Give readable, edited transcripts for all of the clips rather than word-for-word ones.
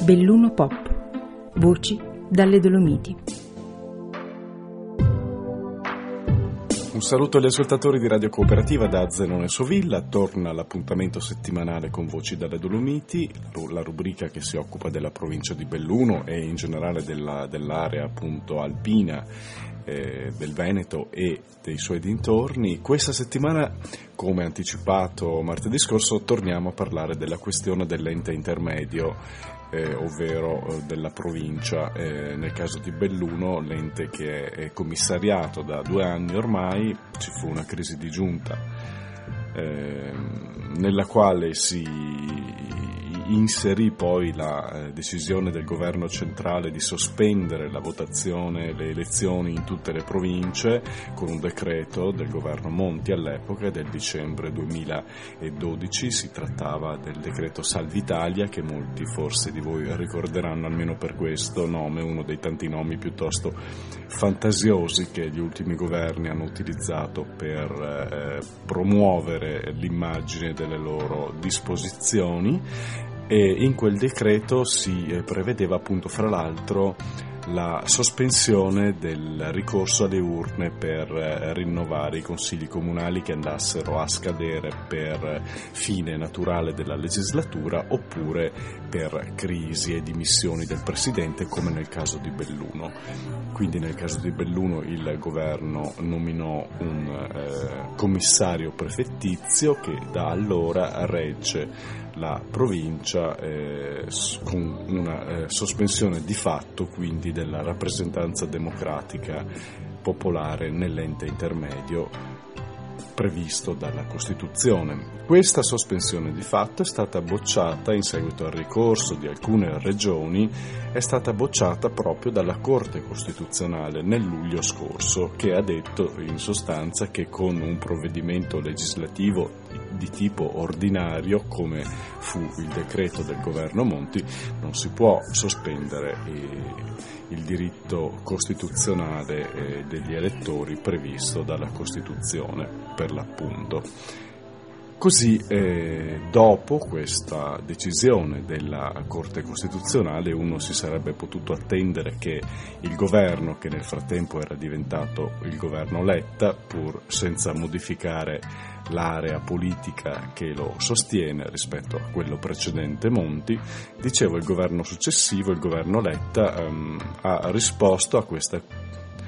Belluno Pop. Voci dalle Dolomiti. Un saluto agli ascoltatori di Radio Cooperativa da Zenone Sovilla. Torna l'appuntamento settimanale con Voci dalle Dolomiti, la rubrica che si occupa della provincia di Belluno e in generale dell'area appunto alpina del Veneto e dei suoi dintorni. Questa settimana, come anticipato martedì scorso, torniamo a parlare della questione dell'ente intermedio, ovvero della provincia. Nel caso di Belluno, l'ente che è commissariato da 2 anni ormai, ci fu una crisi di giunta nella quale si inserì poi la decisione del governo centrale di sospendere la votazione, le elezioni in tutte le province con un decreto del governo Monti all'epoca del dicembre 2012. Si trattava del decreto Salva Italia, che molti forse di voi ricorderanno almeno per questo nome, uno dei tanti nomi piuttosto fantasiosi che gli ultimi governi hanno utilizzato per promuovere l'immagine delle loro disposizioni. E in quel decreto si prevedeva appunto, fra l'altro, la sospensione del ricorso alle urne per rinnovare i consigli comunali che andassero a scadere per fine naturale della legislatura oppure per crisi e dimissioni del presidente, come nel caso di Belluno. Quindi nel caso di Belluno il governo nominò un commissario prefettizio che da allora regge la provincia con una sospensione di fatto quindi della rappresentanza democratica popolare nell'ente intermedio previsto dalla Costituzione. Questa sospensione di fatto è stata bocciata in seguito al ricorso di alcune regioni, è stata bocciata proprio dalla Corte Costituzionale nel luglio scorso, che ha detto in sostanza che con un provvedimento legislativo di tipo ordinario, come fu il decreto del governo Monti, non si può sospendere il diritto costituzionale degli elettori previsto dalla Costituzione, per l'appunto. Così, dopo questa decisione della Corte Costituzionale, uno si sarebbe potuto attendere che il governo, che nel frattempo era diventato il governo Letta, pur senza modificare l'area politica che lo sostiene rispetto a quello precedente Monti, dicevo, il governo successivo, il governo Letta, ha risposto a questa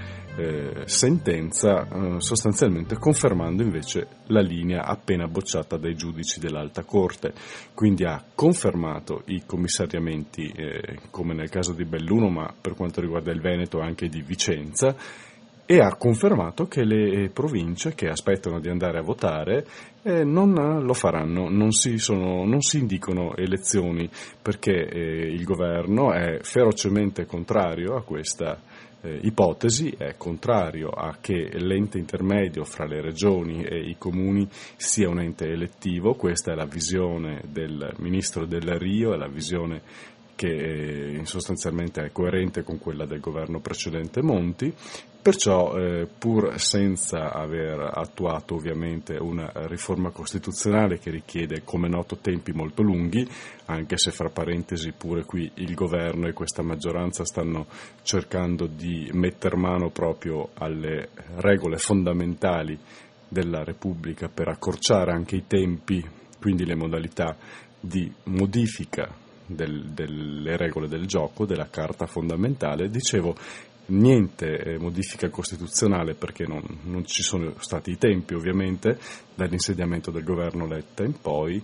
sentenza sostanzialmente confermando invece la linea appena bocciata dai giudici dell'Alta Corte. Quindi ha confermato i commissariamenti come nel caso di Belluno, ma per quanto riguarda il Veneto anche di Vicenza, e ha confermato che le province che aspettano di andare a votare non lo faranno, non si indicano elezioni, perché il governo è ferocemente contrario a questa ipotesi, è contrario a che l'ente intermedio fra le regioni e i comuni sia un ente elettivo. Questa è la visione del ministro Del Rio, è la visione che sostanzialmente è coerente con quella del governo precedente Monti. Perciò, pur senza aver attuato ovviamente una riforma costituzionale che richiede, come noto, tempi molto lunghi, anche se fra parentesi pure qui il governo e questa maggioranza stanno cercando di metter mano proprio alle regole fondamentali della Repubblica per accorciare anche i tempi, quindi le modalità di modifica delle regole del gioco, della Carta fondamentale. Dicevo, niente modifica costituzionale perché non ci sono stati i tempi ovviamente dall'insediamento del governo Letta in poi,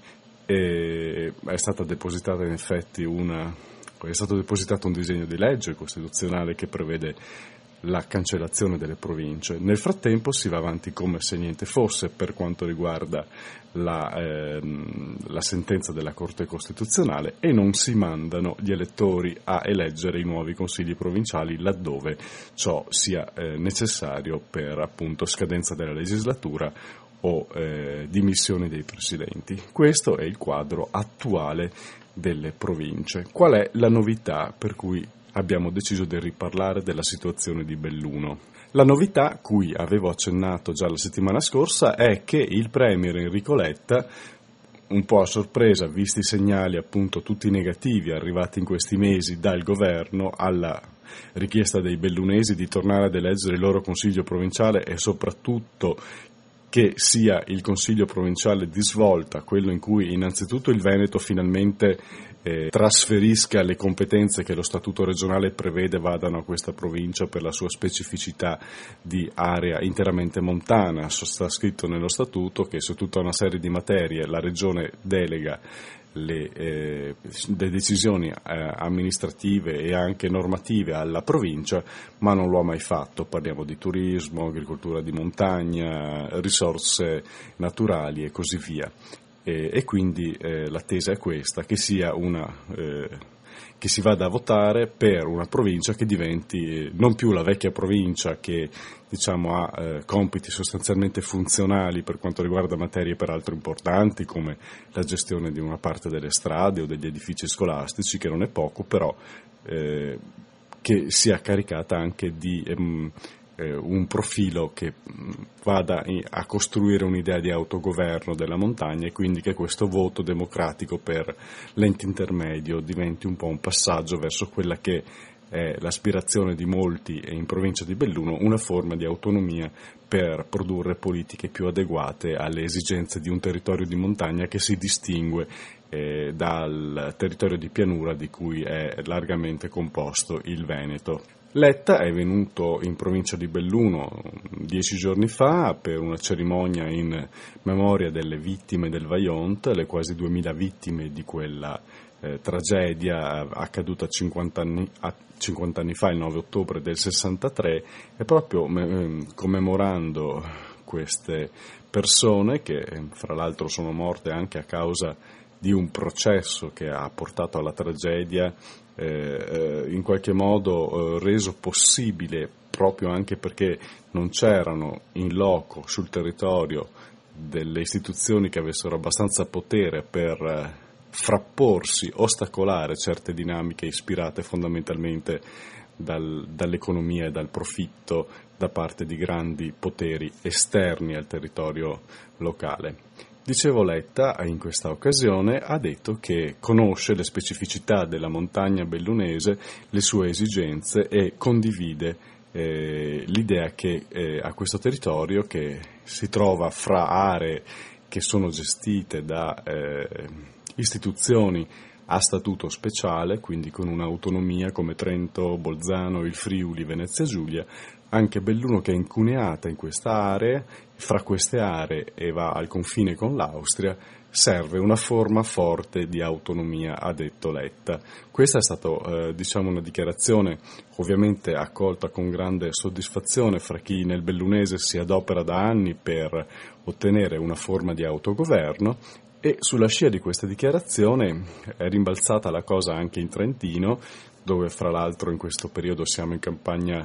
e è stato depositato un disegno di legge costituzionale che prevede la cancellazione delle province. Nel frattempo si va avanti come se niente fosse per quanto riguarda la sentenza della Corte Costituzionale, e non si mandano gli elettori a eleggere i nuovi consigli provinciali laddove ciò sia necessario per appunto scadenza della legislatura o dimissioni dei presidenti. Questo è il quadro attuale delle province. Qual è la novità per cui abbiamo deciso di riparlare della situazione di Belluno? La novità, cui avevo accennato già la settimana scorsa, è che il premier Enrico Letta un po' a sorpresa, visti i segnali appunto tutti negativi arrivati in questi mesi dal governo alla richiesta dei bellunesi di tornare ad eleggere il loro consiglio provinciale e soprattutto che sia il consiglio provinciale di svolta, quello in cui innanzitutto il Veneto finalmente trasferisca le competenze che lo statuto regionale prevede vadano a questa provincia per la sua specificità di area interamente montana. Sta scritto nello statuto che su tutta una serie di materie la regione delega le decisioni amministrative e anche normative alla provincia, ma non lo ha mai fatto. Parliamo di turismo, agricoltura di montagna, risorse naturali e così via. E quindi l'attesa è questa, che sia che si vada a votare per una provincia che diventi non più la vecchia provincia che diciamo ha compiti sostanzialmente funzionali per quanto riguarda materie peraltro importanti come la gestione di una parte delle strade o degli edifici scolastici, che non è poco, però che sia caricata anche di un profilo che vada a costruire un'idea di autogoverno della montagna, e quindi che questo voto democratico per l'ente intermedio diventi un po' un passaggio verso quella che è l'aspirazione di molti in provincia di Belluno, una forma di autonomia per produrre politiche più adeguate alle esigenze di un territorio di montagna che si distingue dal territorio di pianura di cui è largamente composto il Veneto. Letta è venuto in provincia di Belluno 10 giorni fa per una cerimonia in memoria delle vittime del Vajont, le quasi 2000 vittime di quella tragedia accaduta 50 anni fa, il 9 ottobre del 63, e proprio commemorando queste persone che fra l'altro sono morte anche a causa di un processo che ha portato alla tragedia, in qualche modo reso possibile proprio anche perché non c'erano in loco sul territorio delle istituzioni che avessero abbastanza potere per frapporsi, ostacolare certe dinamiche ispirate fondamentalmente dall'economia e dal profitto da parte di grandi poteri esterni al territorio locale. Dicevo, Letta in questa occasione ha detto che conosce le specificità della montagna bellunese, le sue esigenze e condivide l'idea che a questo territorio, che si trova fra aree che sono gestite da istituzioni a statuto speciale, quindi con un'autonomia come Trento, Bolzano, il Friuli, Venezia Giulia, anche Belluno, che è incuneata in questa area, fra queste aree e va al confine con l'Austria, serve una forma forte di autonomia, ha detto Letta. Questa è stata una dichiarazione ovviamente accolta con grande soddisfazione fra chi nel bellunese si adopera da anni per ottenere una forma di autogoverno, e sulla scia di questa dichiarazione è rimbalzata la cosa anche in Trentino, dove fra l'altro in questo periodo sono in campagna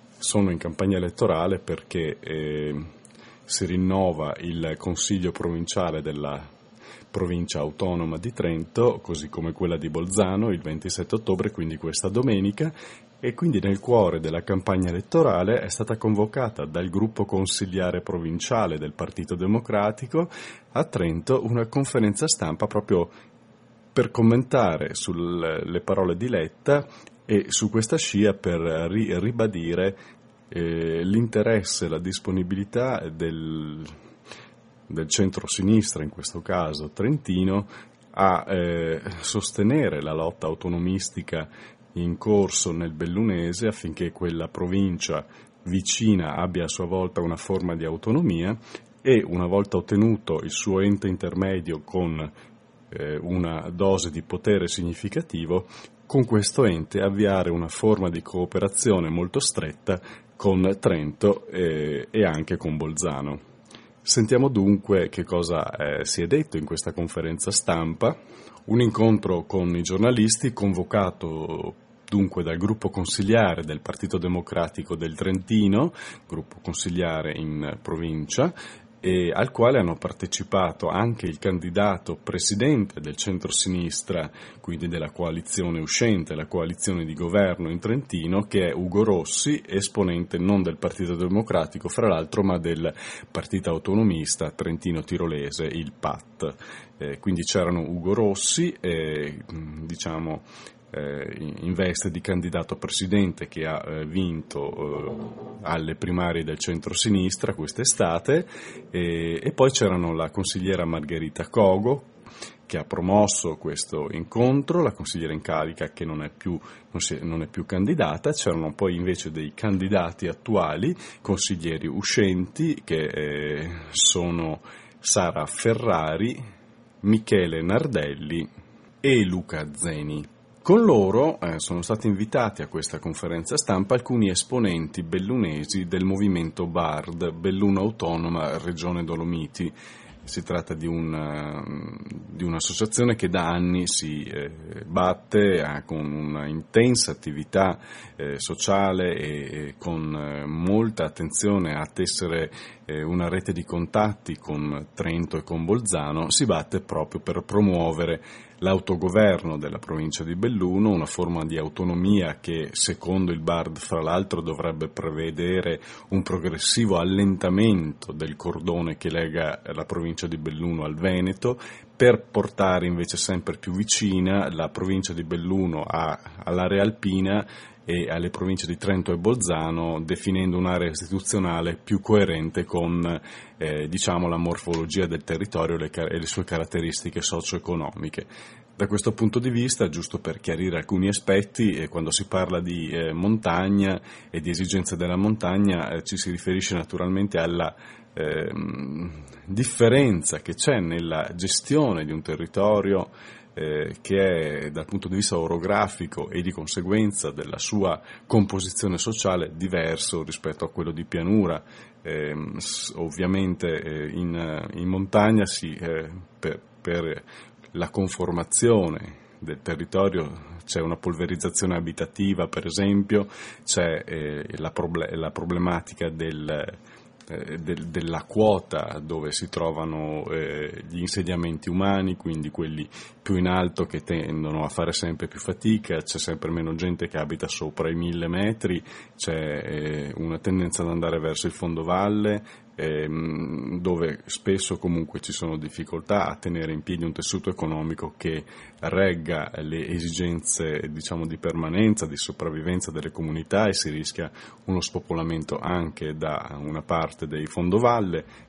elettorale, perché si rinnova il consiglio provinciale della provincia autonoma di Trento, così come quella di Bolzano il 27 ottobre, quindi questa domenica, e quindi nel cuore della campagna elettorale è stata convocata dal gruppo consigliare provinciale del Partito Democratico a Trento una conferenza stampa proprio per commentare sulle parole di Letta e su questa scia per ribadire l'interesse, la disponibilità del centro-sinistra, in questo caso trentino, a sostenere la lotta autonomistica in corso nel bellunese affinché quella provincia vicina abbia a sua volta una forma di autonomia e, una volta ottenuto il suo ente intermedio con una dose di potere significativo, con questo ente avviare una forma di cooperazione molto stretta con Trento e anche con Bolzano. Sentiamo dunque che cosa si è detto in questa conferenza stampa. Un incontro con i giornalisti convocato dunque dal gruppo consigliare del Partito Democratico del Trentino, gruppo consigliare in provincia, e al quale hanno partecipato anche il candidato presidente del centrosinistra, quindi della coalizione uscente, la coalizione di governo in Trentino, che è Ugo Rossi, esponente non del Partito Democratico, fra l'altro, ma del Partito Autonomista Trentino Tirolese, il PAT. Quindi c'erano Ugo Rossi, in veste di candidato presidente, che ha vinto alle primarie del centro-sinistra quest'estate, e poi c'erano la consigliera Margherita Cogo, che ha promosso questo incontro, la consigliera in carica che non è più candidata. C'erano poi invece dei candidati attuali, consiglieri uscenti, che sono Sara Ferrari, Michele Nardelli e Luca Zeni. Con loro sono stati invitati a questa conferenza stampa alcuni esponenti bellunesi del movimento BARD, Belluno Autonoma Regione Dolomiti. Si tratta di un'associazione che da anni si batte con una intensa attività sociale e con molta attenzione a tessere una rete di contatti con Trento e con Bolzano. Si batte proprio per promuovere l'autogoverno della provincia di Belluno, una forma di autonomia che secondo il BARD fra l'altro dovrebbe prevedere un progressivo allentamento del cordone che lega la provincia di Belluno al Veneto, per portare invece sempre più vicina la provincia di Belluno all'area alpina e alle province di Trento e Bolzano, definendo un'area istituzionale più coerente con la morfologia del territorio e le sue caratteristiche socio-economiche. Da questo punto di vista, giusto per chiarire alcuni aspetti, quando si parla di montagna e di esigenze della montagna ci si riferisce naturalmente alla differenza che c'è nella gestione di un territorio che è dal punto di vista orografico e di conseguenza della sua composizione sociale diverso rispetto a quello di pianura. Ovviamente in montagna per la conformazione del territorio c'è una polverizzazione abitativa, per esempio, c'è la problematica della quota dove si trovano gli insediamenti umani, quindi quelli più in alto che tendono a fare sempre più fatica, c'è sempre meno gente che abita sopra i 1000 metri, c'è una tendenza ad andare verso il fondovalle, dove spesso comunque ci sono difficoltà a tenere in piedi un tessuto economico che regga le esigenze di permanenza, di sopravvivenza delle comunità, e si rischia uno spopolamento anche da una parte dei fondovalle.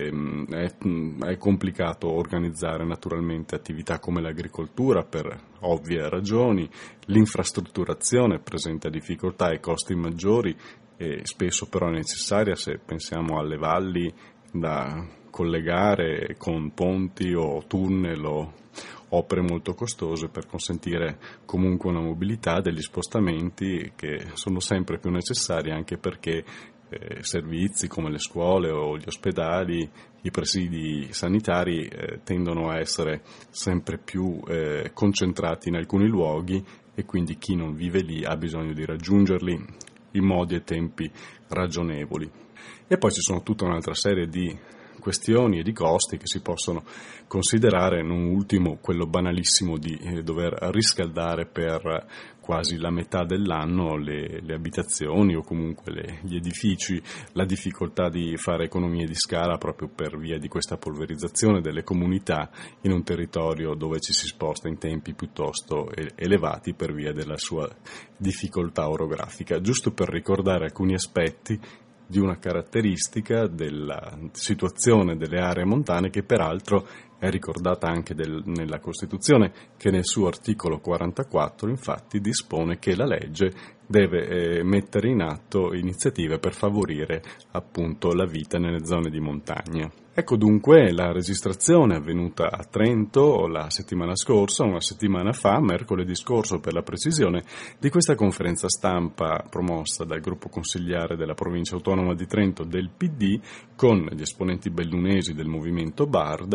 È complicato organizzare naturalmente attività come l'agricoltura per ovvie ragioni, l'infrastrutturazione presenta difficoltà e costi maggiori, e spesso però è necessaria se pensiamo alle valli da collegare con ponti o tunnel o opere molto costose per consentire comunque una mobilità, degli spostamenti che sono sempre più necessari, anche perché servizi come le scuole o gli ospedali, i presidi sanitari tendono a essere sempre più concentrati in alcuni luoghi, e quindi chi non vive lì ha bisogno di raggiungerli in modi e tempi ragionevoli. E poi ci sono tutta un'altra serie di questioni e di costi che si possono considerare, non ultimo quello banalissimo di dover riscaldare per quasi la metà dell'anno le abitazioni o comunque gli edifici, la difficoltà di fare economie di scala proprio per via di questa polverizzazione delle comunità in un territorio dove ci si sposta in tempi piuttosto elevati per via della sua difficoltà orografica. Giusto per ricordare alcuni aspetti di una caratteristica della situazione delle aree montane, che peraltro è ricordata anche nella Costituzione, che nel suo articolo 44 infatti dispone che la legge deve mettere in atto iniziative per favorire appunto la vita nelle zone di montagna. Ecco dunque la registrazione avvenuta a Trento la settimana scorsa, una settimana fa, mercoledì scorso per la precisione, di questa conferenza stampa promossa dal gruppo consigliare della provincia autonoma di Trento del PD con gli esponenti bellunesi del movimento BARD sul tema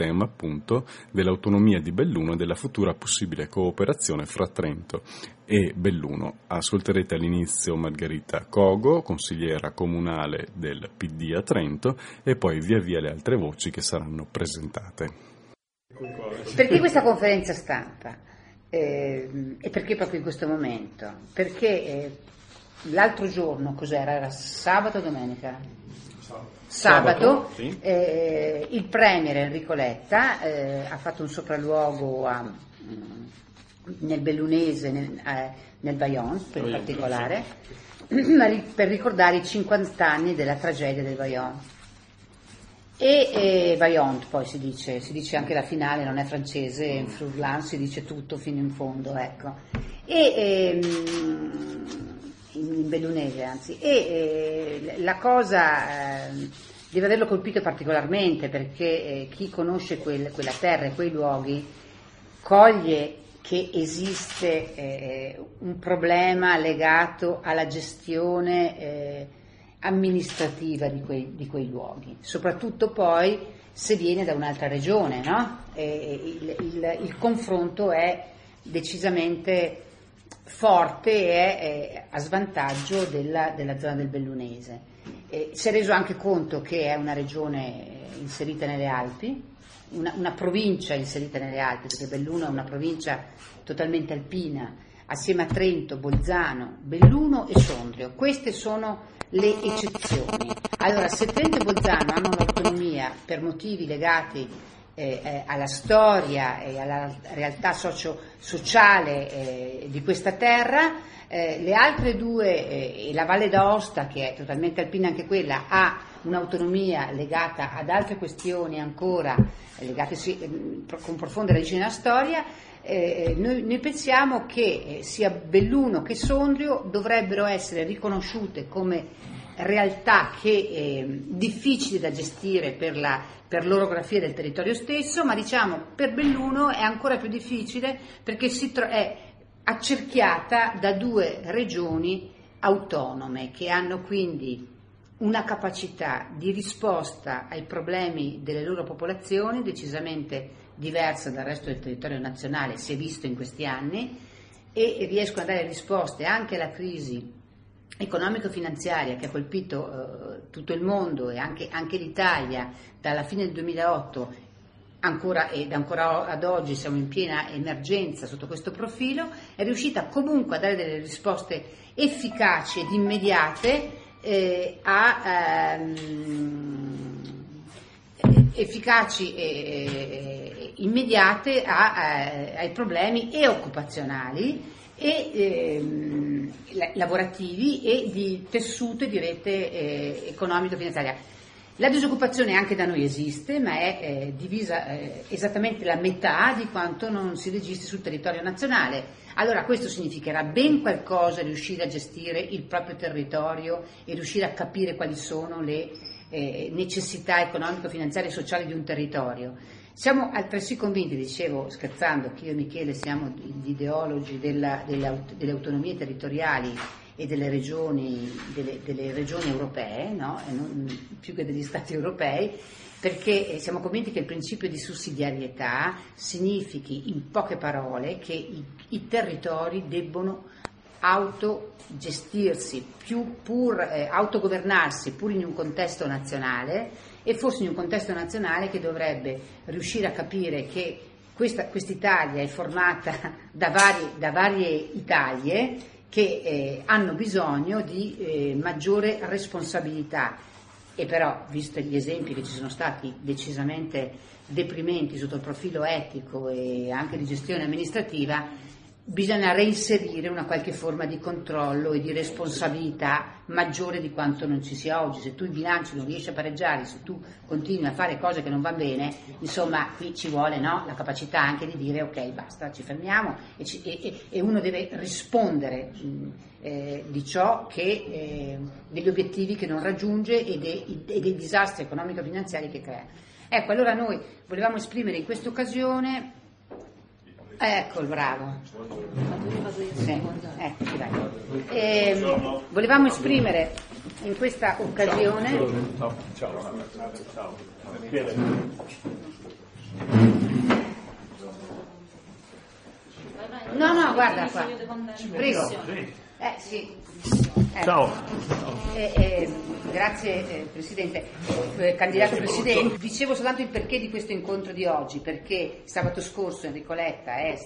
tema appunto dell'autonomia di Belluno e della futura possibile cooperazione fra Trento e Belluno. Ascolterete all'inizio Margherita Cogo, consigliera comunale del PD a Trento, e poi via via le altre voci che saranno presentate. Perché questa conferenza stampa? E perché proprio in questo momento? Perché l'altro giorno, cos'era? Era sabato o domenica? Sabato, sì. Il premier Enrico Letta ha fatto un sopralluogo nel bellunese, nel Vajont per particolare, per ricordare i 50 anni della tragedia del Vajont. E Vajont poi si dice anche la finale, non è francese, in Furlan si dice tutto fino in fondo, ecco. In bellunese anzi, la cosa deve averlo colpito particolarmente, perché chi conosce quella terra e quei luoghi coglie che esiste un problema legato alla gestione amministrativa di quei luoghi, soprattutto poi se viene da un'altra regione, no? Il confronto è decisamente forte e è a svantaggio della zona del bellunese. Si è reso anche conto che è una regione inserita nelle Alpi, una provincia inserita nelle Alpi, perché Belluno è una provincia totalmente alpina, assieme a Trento, Bolzano, Belluno e Sondrio. Queste sono le eccezioni. Allora, se Trento e Bolzano hanno un'autonomia per motivi legati alla storia e alla realtà sociale di questa terra, le altre due, e la Valle d'Aosta, che è totalmente alpina anche quella, ha un'autonomia legata ad altre questioni ancora legate con profonde radici nella storia. Noi pensiamo che sia Belluno che Sondrio dovrebbero essere riconosciute come realtà difficili da gestire per l'orografia del territorio stesso, ma diciamo per Belluno è ancora più difficile perché è accerchiata da due regioni autonome che hanno quindi una capacità di risposta ai problemi delle loro popolazioni decisamente diversa dal resto del territorio nazionale, si è visto in questi anni, e riescono a dare risposte anche alla crisi economico-finanziaria che ha colpito tutto il mondo e anche l'Italia dalla fine del 2008 ancora ad oggi siamo in piena emergenza sotto questo profilo. È riuscita comunque a dare delle risposte efficaci ed immediate ai problemi e occupazionali e lavorativi e di tessuto e di rete economico-finanziaria. La disoccupazione anche da noi esiste, ma è divisa esattamente la metà di quanto non si registri sul territorio nazionale. Allora questo significherà ben qualcosa riuscire a gestire il proprio territorio e riuscire a capire quali sono le necessità economico-finanziarie e sociali di un territorio. Siamo altresì convinti, dicevo scherzando, che io e Michele siamo gli ideologi delle autonomie territoriali e delle regioni europee, no? E non più che degli stati europei, perché siamo convinti che il principio di sussidiarietà significhi, in poche parole, che i territori debbono autogestirsi, autogovernarsi pur in un contesto nazionale, e forse in un contesto nazionale che dovrebbe riuscire a capire che quest'Italia è formata da varie Italie che hanno bisogno di maggiore responsabilità. E però, visto gli esempi che ci sono stati decisamente deprimenti sotto il profilo etico e anche di gestione amministrativa, bisogna reinserire una qualche forma di controllo e di responsabilità maggiore di quanto non ci sia oggi. Se tu i bilanci non riesci a pareggiare, se tu continui a fare cose che non vanno bene, insomma qui ci vuole, no? La capacità anche di dire ok, basta, ci fermiamo, e uno deve rispondere di ciò che degli obiettivi che non raggiunge e dei disastri economico-finanziari che crea. Ecco, allora noi volevamo esprimere in questa occasione. Ecco, il bravo. Sì, eccoci, vai. Volevamo esprimere in questa occasione No, guarda qua. Prego. Sì. Ciao. Grazie Presidente. Candidato Presidente, dicevo soltanto il perché di questo incontro di oggi, perché sabato scorso Enrico Letta ha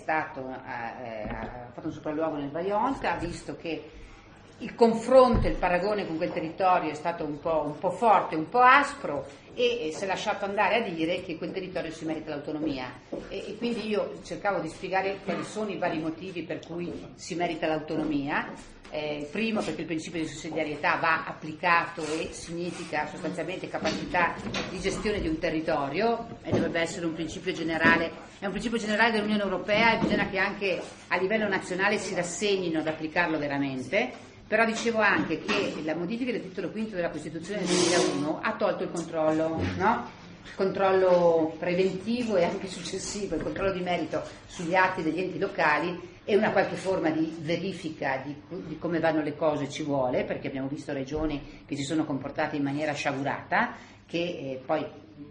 fatto un sopralluogo nel Vajont, ha visto che il confronto, il paragone con quel territorio è stato un po' forte, un po' aspro, e si è lasciato andare a dire che quel territorio si merita l'autonomia, e quindi io cercavo di spiegare quali sono i vari motivi per cui si merita l'autonomia. Primo, perché il principio di sussidiarietà va applicato e significa sostanzialmente capacità di gestione di un territorio, e dovrebbe essere un principio generale, è un principio generale dell'Unione Europea, e bisogna che anche a livello nazionale si rassegnino ad applicarlo veramente. Però dicevo anche che la modifica del titolo quinto della Costituzione del 2001 ha tolto il controllo, no? Il controllo preventivo e anche successivo, il controllo di merito sugli atti degli enti locali, e una qualche forma di verifica di come vanno le cose ci vuole, perché abbiamo visto regioni che si sono comportate in maniera sciagurata, che poi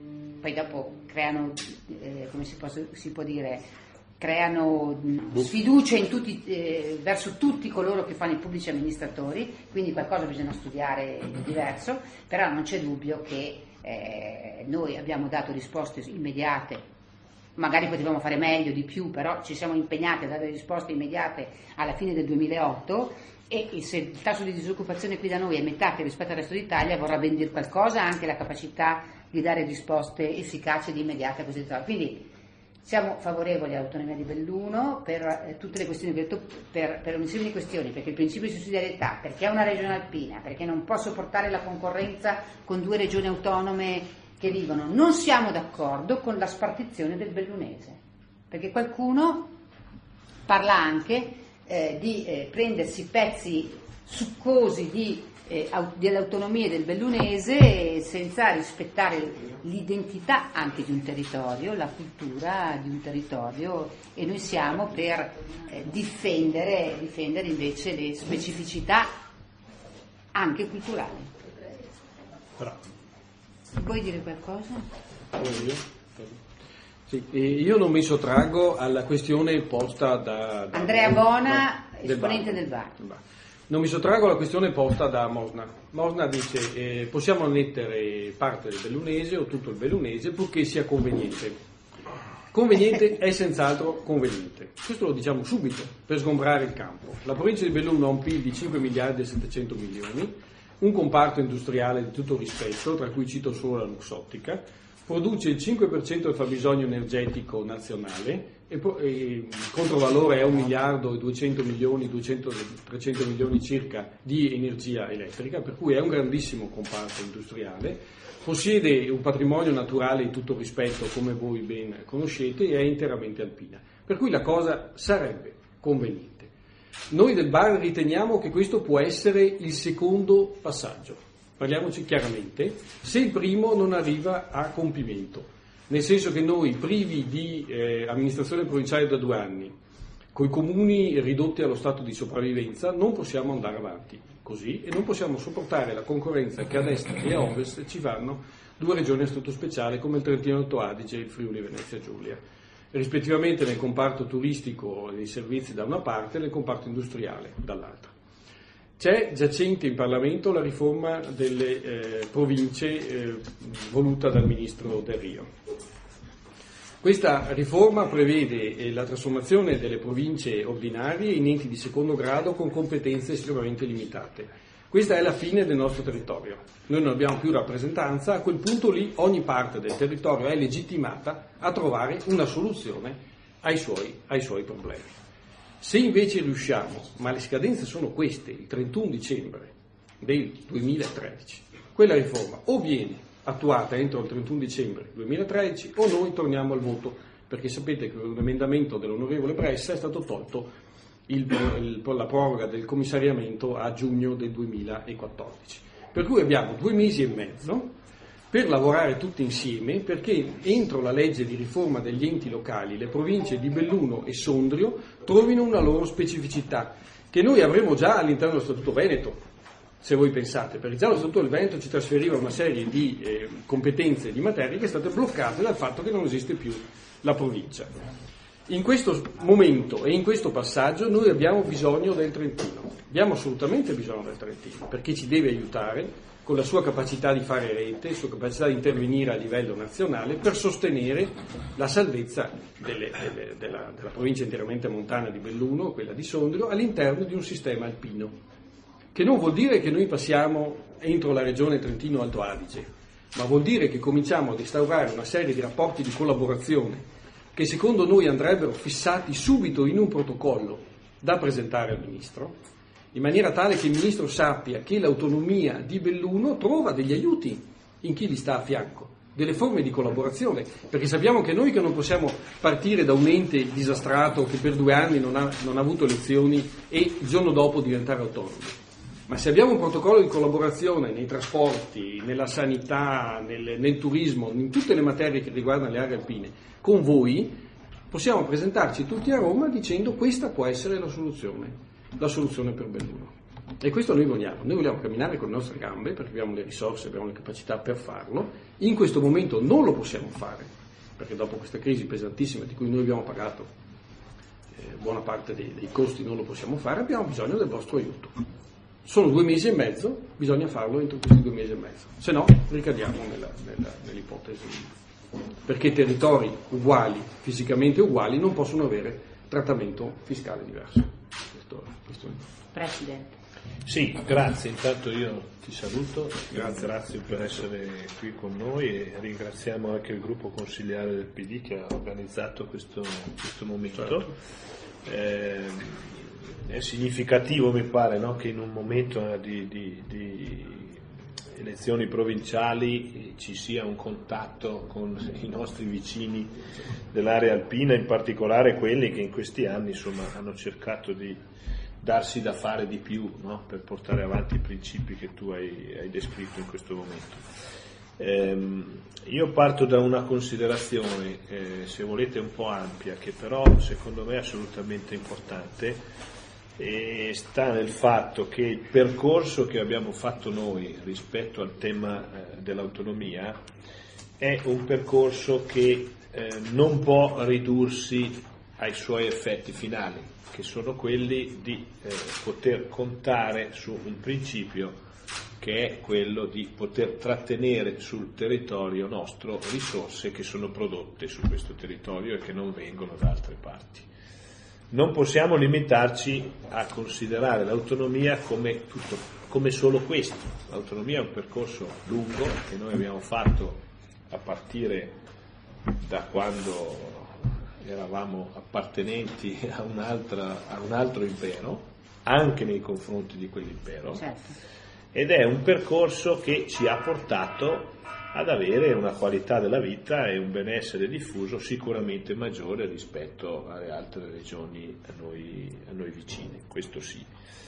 dopo creano, come si può dire, creano sfiducia verso tutti coloro che fanno i pubblici amministratori, quindi qualcosa bisogna studiare di diverso, però non c'è dubbio che noi abbiamo dato risposte immediate, magari potevamo fare meglio, di più, però ci siamo impegnati a dare risposte immediate alla fine del 2008, e se il tasso di disoccupazione qui da noi è metà che rispetto al resto d'Italia, vorrà ben dire qualcosa anche la capacità di dare risposte efficaci ed immediate a questi territori. Quindi siamo favorevoli all'autonomia di Belluno per tutte le questioni che ho detto, per un insieme di questioni, perché il principio di sussidiarietà, perché è una regione alpina, perché non può sopportare la concorrenza con due regioni autonome che vivono. Non siamo d'accordo con la spartizione del bellunese, perché qualcuno parla anche di prendersi pezzi succosi dell'autonomia del bellunese senza rispettare l'identità anche di un territorio, la cultura di un territorio, e noi siamo per difendere invece le specificità anche culturali. Vuoi dire qualcosa? Sì, io non mi sottraggo alla questione posta da Andrea Bona, esponente del VAR. Non mi sottraggo alla questione posta da Mosna. Mosna dice possiamo annettere parte del bellunese o tutto il bellunese purché sia conveniente. Conveniente è senz'altro conveniente. Questo lo diciamo subito per sgombrare il campo. La provincia di Belluno ha un PIL di 5 miliardi e 700 milioni, un comparto industriale di tutto rispetto, tra cui cito solo la Luxottica, produce il 5% del fabbisogno energetico nazionale, e il controvalore è 1 miliardo e 200 milioni, 300 milioni circa di energia elettrica, per cui è un grandissimo comparto industriale, possiede un patrimonio naturale di tutto rispetto, come voi ben conoscete, e è interamente alpina, per cui la cosa sarebbe conveniente. Noi del VAR riteniamo che questo può essere il secondo passaggio, parliamoci chiaramente, se il primo non arriva a compimento. Nel senso che noi, privi di amministrazione provinciale da 2 anni, coi comuni ridotti allo stato di sopravvivenza, non possiamo andare avanti così, e non possiamo sopportare la concorrenza che a destra e a ovest ci fanno 2 regioni a statuto speciale come il Trentino Alto Adige e il Friuli Venezia Giulia, rispettivamente nel comparto turistico e dei servizi da una parte e nel comparto industriale dall'altra. C'è giacente in Parlamento la riforma delle province voluta dal ministro Del Rio. Questa riforma prevede la trasformazione delle province ordinarie in enti di secondo grado con competenze estremamente limitate. Questa è la fine del nostro territorio. Noi non abbiamo più rappresentanza, a quel punto lì ogni parte del territorio è legittimata a trovare una soluzione ai suoi problemi. Se invece riusciamo, ma le scadenze sono queste, il 31 dicembre del 2013, quella riforma o viene attuata entro il 31 dicembre 2013 o noi torniamo al voto, perché sapete che un emendamento dell'onorevole Bressa è stato tolto la proroga del commissariamento a giugno del 2014. Per cui abbiamo 2 mesi e mezzo per lavorare tutti insieme, perché entro la legge di riforma degli enti locali le province di Belluno e Sondrio trovino una loro specificità, che noi avremo già all'interno dello Statuto Veneto. se voi pensate, perché già lo Statuto del Veneto ci trasferiva una serie di competenze di materie che sono state bloccate dal fatto che non esiste più la provincia. In questo momento e in questo passaggio noi abbiamo bisogno del Trentino, abbiamo assolutamente bisogno del Trentino, perché ci deve aiutare con la sua capacità di fare rete, la sua capacità di intervenire a livello nazionale per sostenere la salvezza della provincia interamente montana di Belluno, quella di Sondrio, all'interno di un sistema alpino, che non vuol dire che noi passiamo entro la regione Trentino-Alto Adige, ma vuol dire che cominciamo ad instaurare una serie di rapporti di collaborazione che secondo noi andrebbero fissati subito in un protocollo da presentare al Ministro, in maniera tale che il Ministro sappia che l'autonomia di Belluno trova degli aiuti in chi gli sta a fianco, delle forme di collaborazione, perché sappiamo che noi che non possiamo partire da un ente disastrato che per 2 anni non ha avuto elezioni e il giorno dopo diventare autonomi. Ma se abbiamo un protocollo di collaborazione nei trasporti, nella sanità, nel turismo, in tutte le materie che riguardano le aree alpine, con voi possiamo presentarci tutti a Roma dicendo questa può essere la soluzione per Belluno. E questo noi vogliamo camminare con le nostre gambe perché abbiamo le risorse, abbiamo le capacità per farlo. In questo momento non lo possiamo fare, perché dopo questa crisi pesantissima di cui noi abbiamo pagato buona parte dei costi non lo possiamo fare, abbiamo bisogno del vostro aiuto. Sono 2 mesi e mezzo, bisogna farlo entro questi 2 mesi e mezzo, se no ricadiamo nell'ipotesi, perché territori uguali, fisicamente uguali, non possono avere trattamento fiscale diverso. Questo è. Presidente. Sì, grazie, intanto io ti saluto, ringrazio per essere qui con noi e ringraziamo anche il gruppo consigliare del PD che ha organizzato questo momento. Certo. È significativo, mi pare, no, che in un momento di elezioni provinciali ci sia un contatto con i nostri vicini dell'area alpina, in particolare quelli che in questi anni hanno cercato di darsi da fare di più, no, per portare avanti i principi che tu hai descritto in questo momento. Io parto da una considerazione, se volete un po' ampia, che però secondo me è assolutamente importante, e sta nel fatto che il percorso che abbiamo fatto noi rispetto al tema dell'autonomia è un percorso che non può ridursi ai suoi effetti finali, che sono quelli di poter contare su un principio che è quello di poter trattenere sul territorio nostro risorse che sono prodotte su questo territorio e che non vengono da altre parti. Non possiamo limitarci a considerare l'autonomia come solo questo. L'autonomia è un percorso lungo che noi abbiamo fatto a partire da quando eravamo appartenenti a un altro impero, anche nei confronti di quell'impero, Certo. Ed è un percorso che ci ha portato ad avere una qualità della vita e un benessere diffuso sicuramente maggiore rispetto alle altre regioni a noi vicine, questo sì.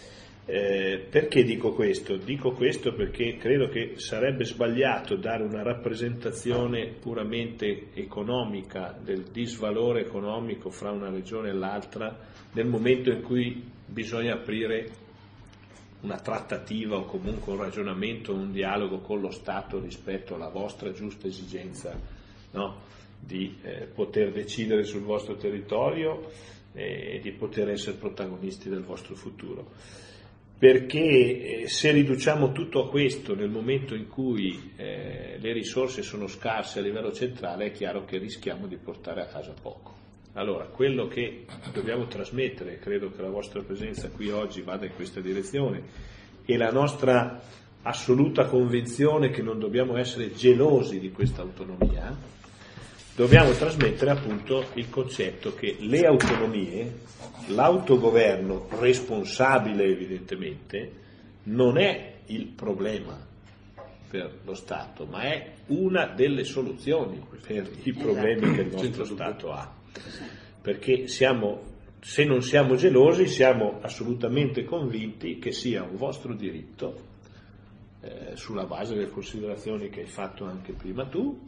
Perché dico questo? Dico questo perché credo che sarebbe sbagliato dare una rappresentazione puramente economica del disvalore economico fra una regione e l'altra nel momento in cui bisogna aprire una trattativa o comunque un ragionamento, un dialogo con lo Stato rispetto alla vostra giusta esigenza, no? Di poter decidere sul vostro territorio e di poter essere protagonisti del vostro futuro. Perché se riduciamo tutto a questo nel momento in cui le risorse sono scarse a livello centrale, è chiaro che rischiamo di portare a casa poco. Allora, quello che dobbiamo trasmettere, credo che la vostra presenza qui oggi vada in questa direzione, e la nostra assoluta convinzione che non dobbiamo essere gelosi di questa autonomia, dobbiamo trasmettere appunto il concetto che le autonomie, l'autogoverno responsabile evidentemente, non è il problema per lo Stato, ma è una delle soluzioni per i problemi che il nostro Stato ha. Perché se non siamo gelosi, siamo assolutamente convinti che sia un vostro diritto, sulla base delle considerazioni che hai fatto anche prima tu,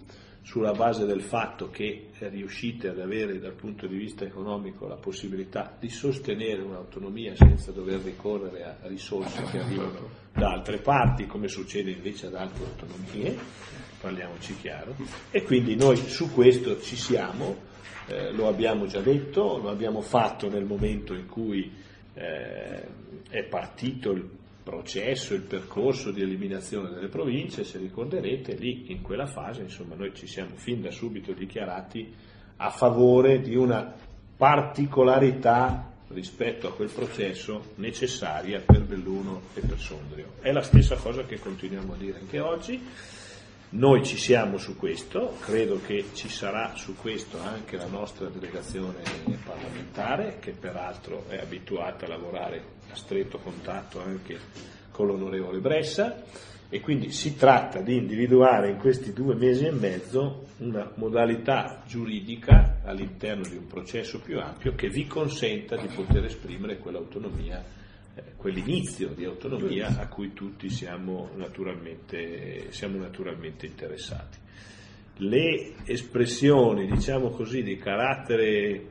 sulla base del fatto che riuscite ad avere dal punto di vista economico la possibilità di sostenere un'autonomia senza dover ricorrere a risorse che arrivano da altre parti, come succede invece ad altre autonomie, parliamoci chiaro, e quindi noi su questo ci siamo, lo abbiamo già detto, lo abbiamo fatto nel momento in cui è partito il processo, il percorso di eliminazione delle province. Se ricorderete, lì in quella fase, insomma, noi ci siamo fin da subito dichiarati a favore di una particolarità rispetto a quel processo necessaria per Belluno e per Sondrio. È la stessa cosa che continuiamo a dire anche oggi. Noi ci siamo su questo, credo che ci sarà su questo anche la nostra delegazione parlamentare, che peraltro è abituata a lavorare a stretto contatto anche con l'onorevole Bressa, e quindi si tratta di individuare in questi 2 mesi e mezzo una modalità giuridica all'interno di un processo più ampio che vi consenta di poter esprimere quell'autonomia, quell'inizio di autonomia a cui tutti siamo naturalmente interessati. Le espressioni, diciamo così, di carattere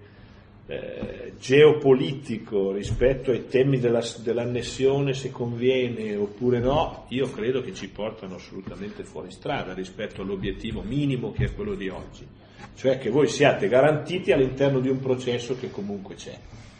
geopolitico rispetto ai temi dell'annessione, se conviene oppure no, io credo che ci portano assolutamente fuori strada rispetto all'obiettivo minimo che è quello di oggi, cioè che voi siate garantiti all'interno di un processo che comunque c'è.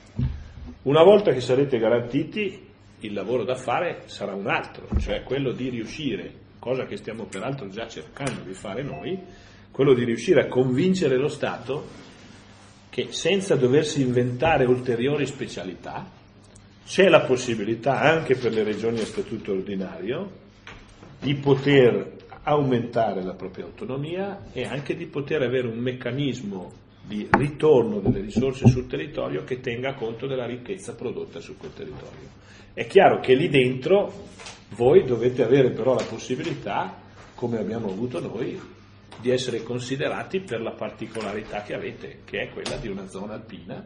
Una volta che sarete garantiti, il lavoro da fare sarà un altro, cioè quello di riuscire, cosa che stiamo peraltro già cercando di fare noi, quello di riuscire a convincere lo Stato che senza doversi inventare ulteriori specialità c'è la possibilità anche per le regioni a statuto ordinario di poter aumentare la propria autonomia e anche di poter avere un meccanismo di ritorno delle risorse sul territorio che tenga conto della ricchezza prodotta su quel territorio. È chiaro che lì dentro voi dovete avere però la possibilità, come abbiamo avuto noi, di essere considerati per la particolarità che avete, che è quella di una zona alpina,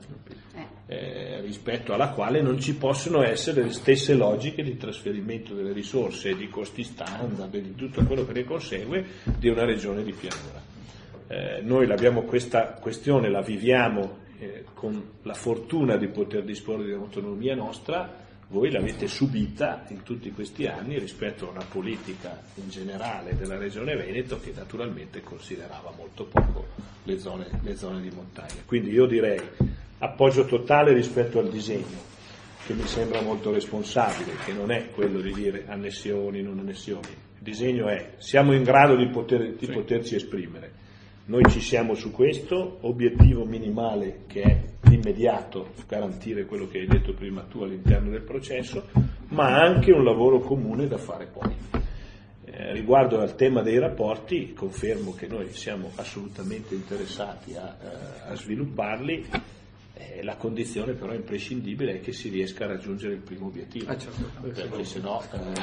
rispetto alla quale non ci possono essere le stesse logiche di trasferimento delle risorse, di costi standard e di tutto quello che ne consegue di una regione di pianura. Noi questa questione la viviamo con la fortuna di poter disporre di un'autonomia nostra. Voi l'avete subita in tutti questi anni rispetto a una politica in generale della Regione Veneto che naturalmente considerava molto poco le zone di montagna. Quindi io direi appoggio totale rispetto al disegno, che mi sembra molto responsabile, che non è quello di dire annessioni, non annessioni. Il disegno è: siamo in grado di poterci esprimere. Noi ci siamo su questo, obiettivo minimale che è l'immediato, garantire quello che hai detto prima tu all'interno del processo, ma anche un lavoro comune da fare poi. Riguardo al tema dei rapporti, confermo che noi siamo assolutamente interessati a svilupparli, la condizione però imprescindibile è che si riesca a raggiungere il primo obiettivo, perché sennò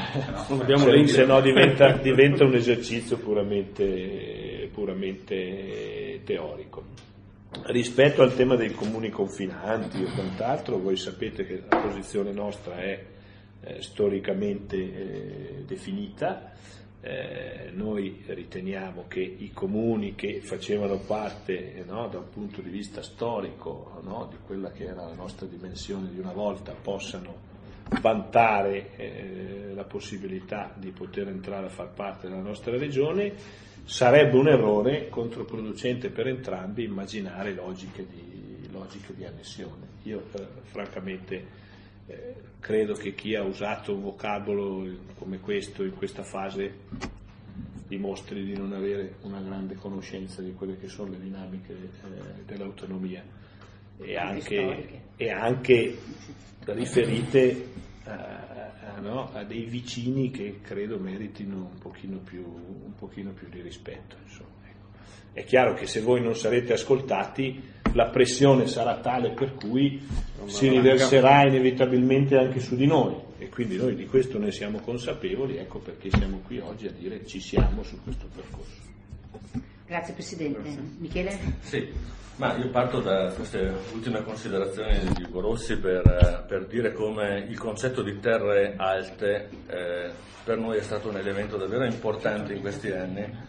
diventa un esercizio puramente teorico. Rispetto al tema dei comuni confinanti o quant'altro, voi sapete che la posizione nostra è storicamente definita. Noi riteniamo che i comuni che facevano parte da un punto di vista storico di quella che era la nostra dimensione di una volta possano vantare la possibilità di poter entrare a far parte della nostra regione. Sarebbe un errore controproducente per entrambi immaginare logiche di annessione. Io francamente credo che chi ha usato un vocabolo come questo in questa fase dimostri di non avere una grande conoscenza di quelle che sono le dinamiche dell'autonomia e anche riferite a dei vicini che credo meritino un pochino più di rispetto, insomma. È chiaro che se voi non sarete ascoltati la pressione sarà tale per cui si riverserà inevitabilmente anche su di noi, e quindi noi di questo ne siamo consapevoli, ecco perché siamo qui oggi a dire ci siamo su questo percorso. Grazie Presidente. Grazie. Michele? Sì, ma io parto da queste ultime considerazioni di Ugo Rossi per dire come il concetto di terre alte per noi è stato un elemento davvero importante in questi anni,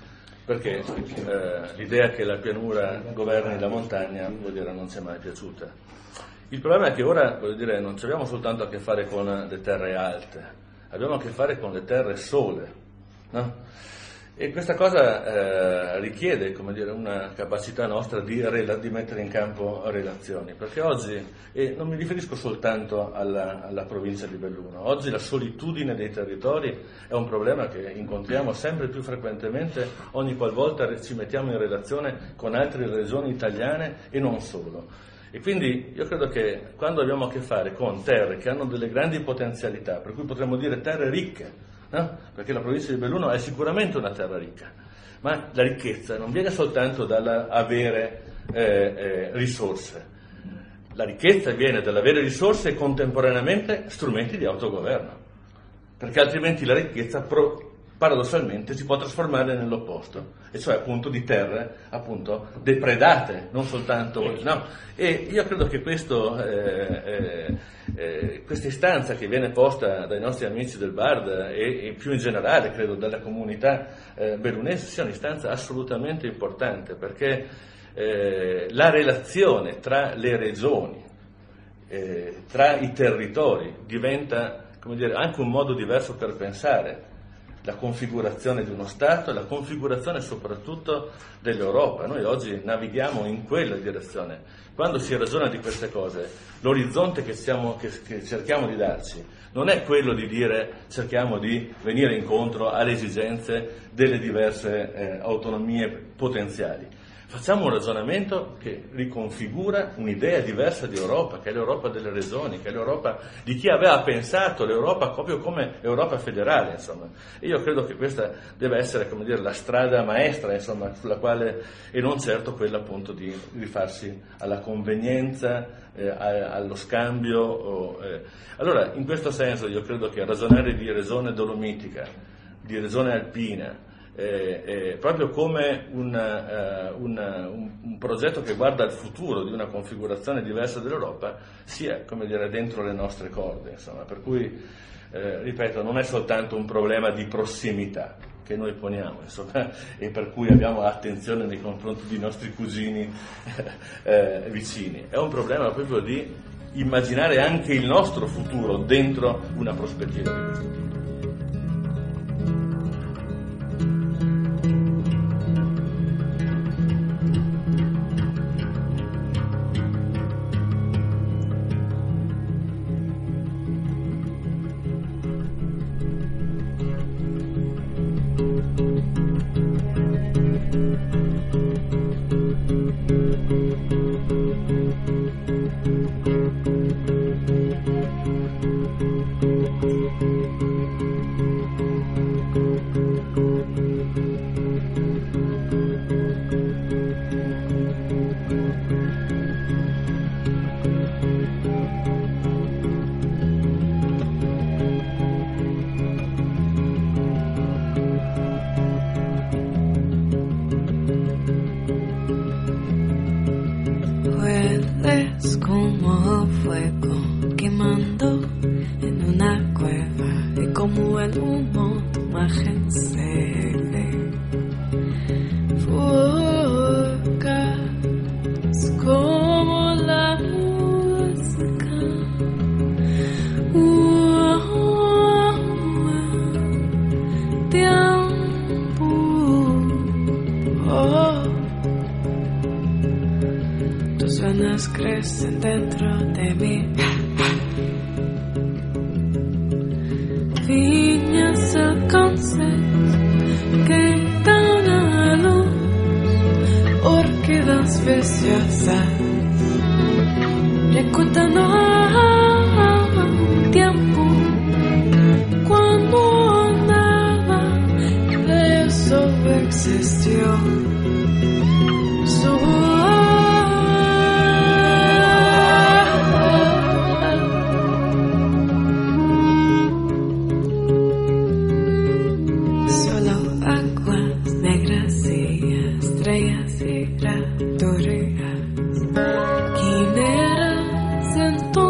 perché l'idea che la pianura governi la montagna, vuol dire, non ci è mai piaciuta. Il problema è che ora, voglio dire, non abbiamo soltanto a che fare con le terre alte, abbiamo a che fare con le terre sole, no? E questa cosa richiede, come dire, una capacità nostra di mettere in campo relazioni, perché oggi, e non mi riferisco soltanto alla provincia di Belluno, oggi la solitudine dei territori è un problema che incontriamo sempre più frequentemente ogni qualvolta ci mettiamo in relazione con altre regioni italiane e non solo. E quindi io credo che quando abbiamo a che fare con terre che hanno delle grandi potenzialità, per cui potremmo dire terre ricche, no? Perché la provincia di Belluno è sicuramente una terra ricca, ma la ricchezza non viene soltanto dall'avere risorse, la ricchezza viene dall'avere risorse e contemporaneamente strumenti di autogoverno, perché altrimenti la ricchezza paradossalmente si può trasformare nell'opposto, e cioè appunto di terre appunto depredate, non soltanto, no? E io credo che questa istanza che viene posta dai nostri amici del BARD e più in generale credo dalla comunità bellunese sia un'istanza assolutamente importante, perché la relazione tra le regioni, tra i territori diventa, come dire, anche un modo diverso per pensare la configurazione di uno Stato e la configurazione soprattutto dell'Europa. Noi oggi navighiamo in quella direzione. Quando si ragiona di queste cose, l'orizzonte che cerchiamo di darci non è quello di dire cerchiamo di venire incontro alle esigenze delle diverse autonomie potenziali. Facciamo un ragionamento che riconfigura un'idea diversa di Europa, che è l'Europa delle regioni, che è l'Europa di chi aveva pensato l'Europa proprio come Europa federale, insomma. E io credo che questa deve essere, come dire, la strada maestra, insomma, sulla quale, e non certo quella appunto di rifarsi alla convenienza, allo scambio. Allora, in questo senso io credo che ragionare di regione dolomitica, di regione alpina, proprio come un progetto che guarda al futuro di una configurazione diversa dell'Europa sia, come dire, dentro le nostre corde, insomma. Per cui ripeto, non è soltanto un problema di prossimità che noi poniamo, insomma, e per cui abbiamo attenzione nei confronti dei nostri cugini vicini, è un problema proprio di immaginare anche il nostro futuro dentro una prospettiva di questo tipo. Crecen dentro de mí, viñas alcances que dan a luz, orquídeas preciosas, recordando un tiempo cuando nada de eso existió. Estrellas y graturías, quimeras en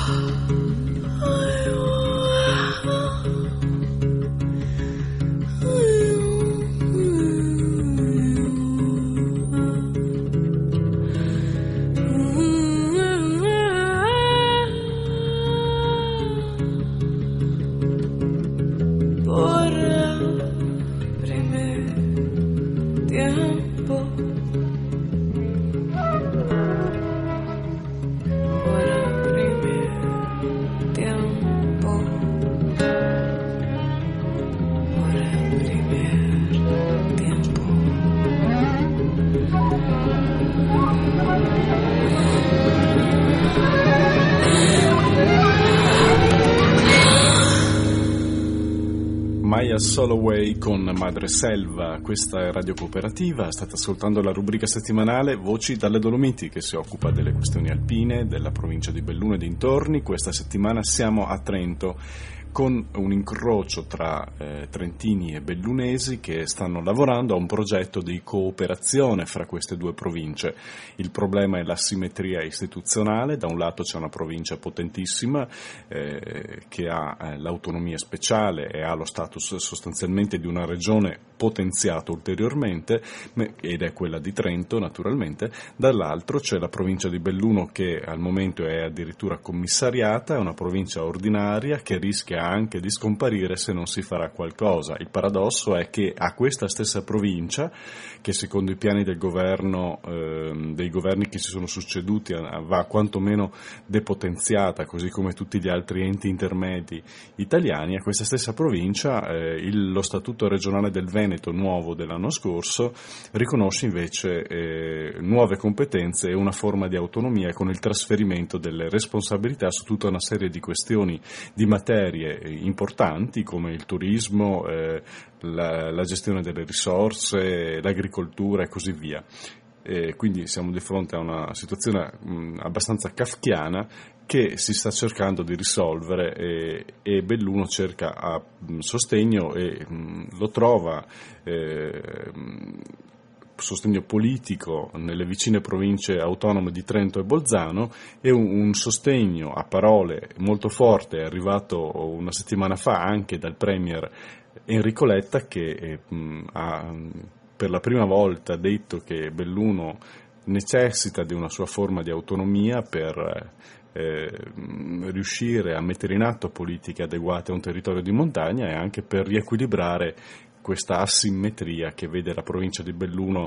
Maya Soloway con Madre Selva, questa è Radio Cooperativa, state ascoltando la rubrica settimanale Voci dalle Dolomiti che si occupa delle questioni alpine, della provincia di Belluno e dintorni. Questa settimana siamo a Trento con un incrocio tra trentini e bellunesi che stanno lavorando a un progetto di cooperazione fra queste due province. Il problema è l'asimmetria istituzionale: da un lato c'è una provincia potentissima che ha l'autonomia speciale e ha lo status sostanzialmente di una regione potenziato ulteriormente, ed è quella di Trento naturalmente. Dall'altro c'è la provincia di Belluno che al momento è addirittura commissariata, è una provincia ordinaria che rischia anche di scomparire se non si farà qualcosa. Il paradosso è che a questa stessa provincia, che secondo i piani del governo, dei governi che si sono succeduti, va quantomeno depotenziata, così come tutti gli altri enti intermedi italiani, a questa stessa provincia lo Statuto regionale del Veneto nuovo dell'anno scorso riconosce invece nuove competenze e una forma di autonomia con il trasferimento delle responsabilità su tutta una serie di questioni, di materie importanti come il turismo, la gestione delle risorse, l'agricoltura e così via. Quindi siamo di fronte a una situazione abbastanza kafkiana che si sta cercando di risolvere e Belluno cerca a sostegno e lo trova sostegno politico nelle vicine province autonome di Trento e Bolzano, e un sostegno a parole molto forte è arrivato una settimana fa anche dal premier Enrico Letta, che ha per la prima volta detto che Belluno necessita di una sua forma di autonomia per riuscire a mettere in atto politiche adeguate a un territorio di montagna e anche per riequilibrare questa asimmetria che vede la provincia di Belluno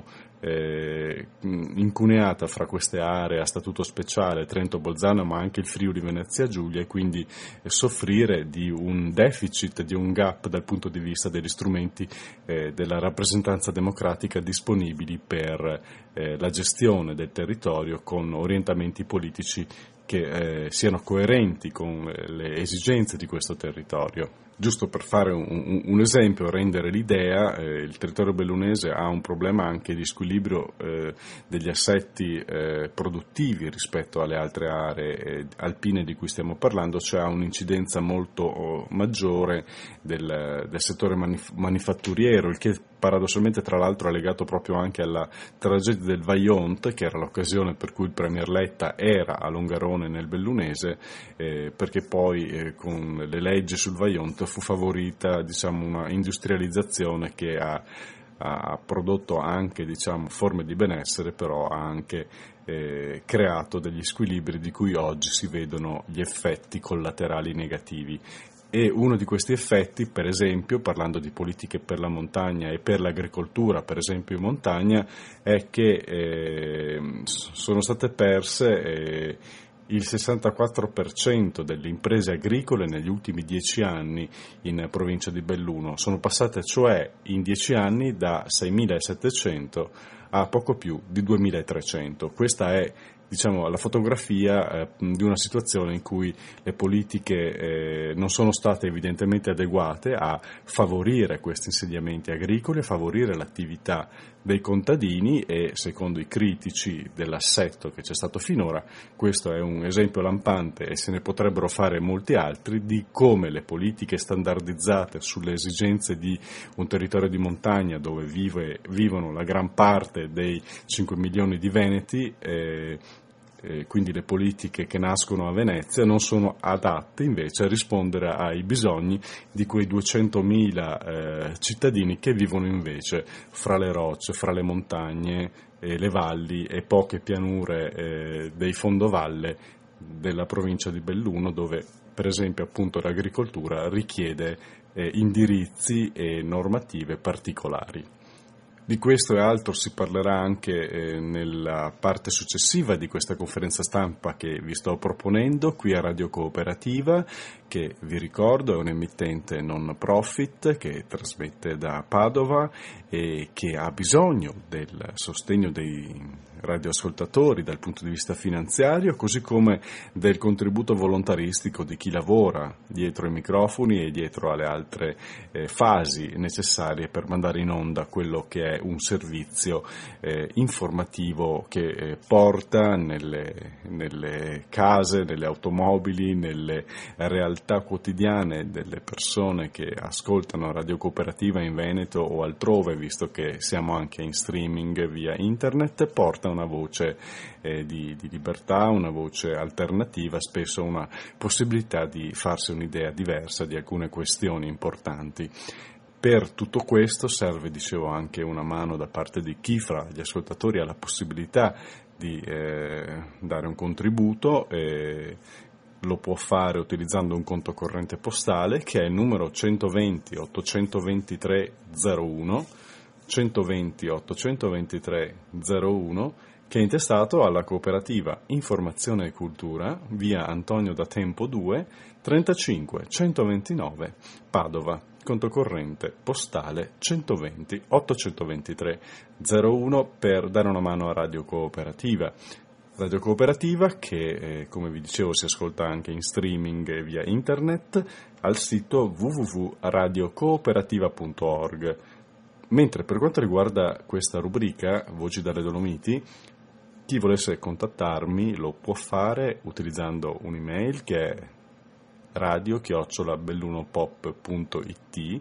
incuneata fra queste aree a statuto speciale, Trento-Bolzano, ma anche il Friuli-Venezia Giulia, e quindi soffrire di un deficit, di un gap dal punto di vista degli strumenti della rappresentanza democratica disponibili per la gestione del territorio con orientamenti politici che siano coerenti con le esigenze di questo territorio. Giusto per fare un esempio, rendere l'idea, il territorio bellunese ha un problema anche di squilibrio degli assetti produttivi rispetto alle altre aree alpine di cui stiamo parlando, cioè ha un'incidenza molto maggiore del settore manifatturiero, il che paradossalmente tra l'altro è legato proprio anche alla tragedia del Vajont, che era l'occasione per cui il premier Letta era a Longarone nel bellunese, perché poi con le leggi sul Vajont fu favorita, diciamo, una industrializzazione che ha prodotto anche, diciamo, forme di benessere, però ha anche creato degli squilibri di cui oggi si vedono gli effetti collaterali negativi. E uno di questi effetti, per esempio, parlando di politiche per la montagna e per l'agricoltura, per esempio in montagna, è che sono state perse il 64% delle imprese agricole negli ultimi 10 anni in provincia di Belluno. Sono passate cioè in 10 anni da 6.700 a poco più di 2.300. Questa è, diciamo, la fotografia di una situazione in cui le politiche non sono state evidentemente adeguate a favorire questi insediamenti agricoli, a favorire l'attività dei contadini, e secondo i critici dell'assetto che c'è stato finora, questo è un esempio lampante, e se ne potrebbero fare molti altri, di come le politiche standardizzate sulle esigenze di un territorio di montagna dove vivono la gran parte dei 5 milioni di veneti quindi le politiche che nascono a Venezia, non sono adatte invece a rispondere ai bisogni di quei 200.000 cittadini che vivono invece fra le rocce, fra le montagne, le valli e poche pianure dei fondovalle della provincia di Belluno, dove per esempio appunto l'agricoltura richiede indirizzi e normative particolari. Di questo e altro si parlerà anche nella parte successiva di questa conferenza stampa che vi sto proponendo qui a Radio Cooperativa, che vi ricordo è un emittente non profit che trasmette da Padova e che ha bisogno del sostegno dei radioascoltatori dal punto di vista finanziario, così come del contributo volontaristico di chi lavora dietro i microfoni e dietro alle altre fasi necessarie per mandare in onda quello che è un servizio informativo che porta nelle case, nelle automobili, nelle realtà quotidiane delle persone che ascoltano Radio Cooperativa in Veneto o altrove, visto che siamo anche in streaming via internet, porta una voce di libertà, una voce alternativa, spesso una possibilità di farsi un'idea diversa di alcune questioni importanti. Per tutto questo serve, dicevo, anche una mano da parte di chi fra gli ascoltatori ha la possibilità di dare un contributo. Lo può fare utilizzando un conto corrente postale che è il numero 120 823 01, 120 823 01, che è intestato alla cooperativa Informazione e Cultura, via Antonio da Tempo 2, 35 129 Padova, conto corrente postale 120 823 01 per dare una mano a Radio Cooperativa. Radio Cooperativa che, come vi dicevo, si ascolta anche in streaming e via internet al sito www.radiocooperativa.org. Mentre per quanto riguarda questa rubrica, Voci dalle Dolomiti, chi volesse contattarmi lo può fare utilizzando un'email che è radio@bellunopop.it,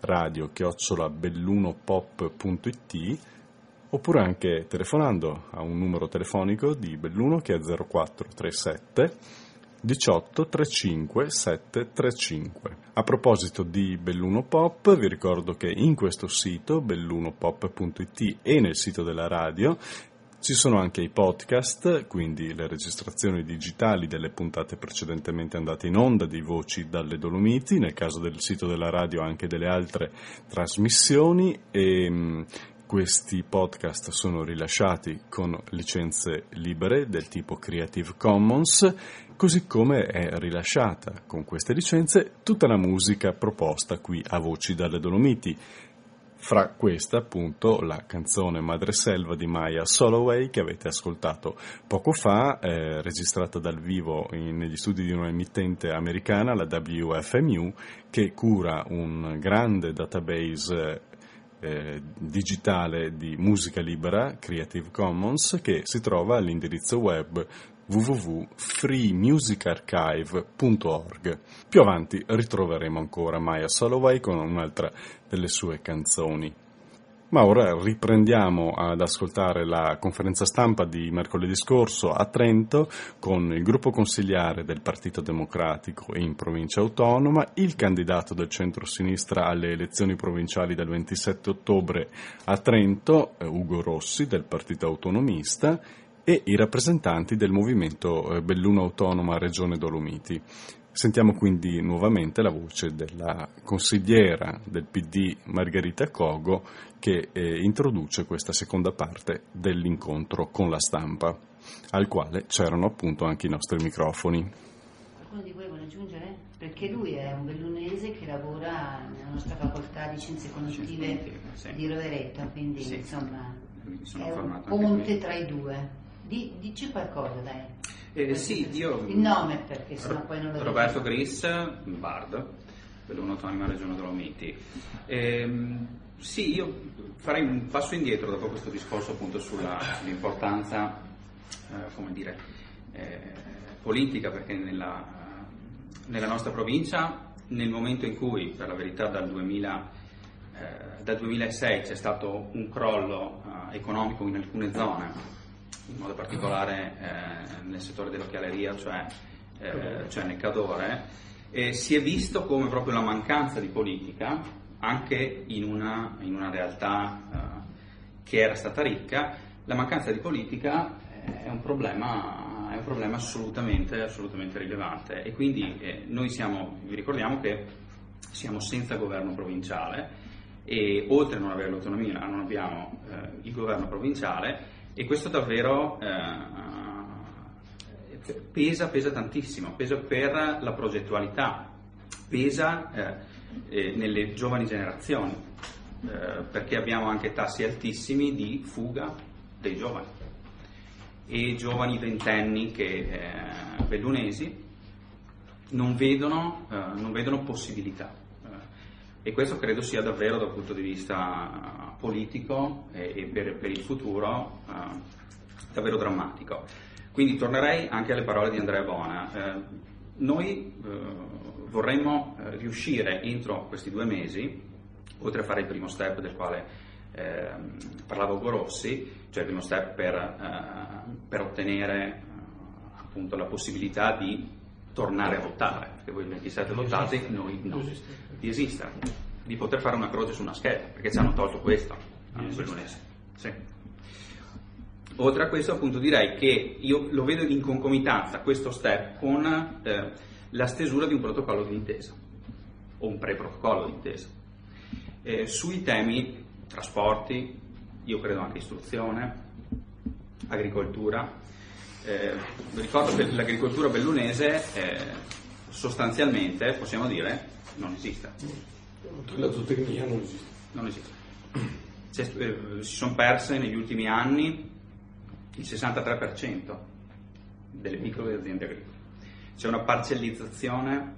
radio@bellunopop.it, oppure anche telefonando a un numero telefonico di Belluno che è 0437 18 35 735. A proposito di Belluno Pop, vi ricordo che in questo sito bellunopop.it e nel sito della radio ci sono anche i podcast, quindi le registrazioni digitali delle puntate precedentemente andate in onda di Voci dalle Dolomiti, nel caso del sito della radio anche delle altre trasmissioni, e questi podcast sono rilasciati con licenze libere del tipo Creative Commons, così come è rilasciata con queste licenze tutta la musica proposta qui a Voci dalle Dolomiti. Fra questa, appunto, la canzone Madreselva di Maya Soloway che avete ascoltato poco fa, registrata dal vivo negli studi di un'emittente americana, la WFMU, che cura un grande database digitale di musica libera, Creative Commons, che si trova all'indirizzo web www.freemusicarchive.org. Più avanti ritroveremo ancora Maya Soloway con un'altra delle sue canzoni. Ma ora riprendiamo ad ascoltare la conferenza stampa di mercoledì scorso a Trento con il gruppo consigliare del Partito Democratico in provincia autonoma, il candidato del centro-sinistra alle elezioni provinciali del 27 ottobre a Trento, Ugo Rossi del Partito Autonomista, e i rappresentanti del movimento Belluno Autonoma Regione Dolomiti. Sentiamo quindi nuovamente la voce della consigliera del PD Margherita Cogo che introduce questa seconda parte dell'incontro con la stampa, al quale c'erano appunto anche i nostri microfoni. Qualcuno di voi vuole aggiungere? Perché lui è un bellunese che lavora nella nostra facoltà di scienze cognitive di Rovereto, quindi insomma è un ponte tra i due. Dici qualcosa, dai. Io il nome, perché sennò poi non lo Roberto Gris, Bard, Belluno Autonoma Regione Dolomiti. Io farei un passo indietro dopo questo discorso appunto sull'importanza politica, perché nella nostra provincia, nel momento in cui, per la verità, dal 2006 c'è stato un crollo economico in alcune zone in modo particolare nel settore dell'occhialeria, cioè nel Cadore, si è visto come proprio la mancanza di politica, anche in una realtà che era stata ricca, la mancanza di politica è un problema assolutamente rilevante, e quindi noi vi ricordiamo che siamo senza governo provinciale, e oltre a non avere l'autonomia non abbiamo il governo provinciale, e questo davvero pesa tantissimo, pesa per la progettualità, pesa nelle giovani generazioni, perché abbiamo anche tassi altissimi di fuga dei giovani, e giovani ventenni bellunesi non vedono possibilità, e questo credo sia davvero, dal punto di vista politico e per il futuro, davvero drammatico. Quindi tornerei anche alle parole di Andrea Bona. Noi vorremmo riuscire entro questi 2 mesi, oltre a fare il primo step del quale parlava Ugo Rossi, cioè il primo step per ottenere appunto la possibilità di tornare a votare, perché voi il 27 votate, noi no, di esistere, di poter fare una croce su una scheda, perché ci hanno tolto questo a noi bellunesi. Sì. Oltre a questo, appunto, direi che io lo vedo in concomitanza questo step con la stesura di un protocollo di intesa o un pre-protocollo di intesa sui temi trasporti, io credo anche istruzione, agricoltura. Ricordo che l'agricoltura bellunese sostanzialmente, possiamo dire, non esiste. La zootecnia non esiste. Si sono perse negli ultimi anni il 63% delle piccole aziende agricole. C'è una parcellizzazione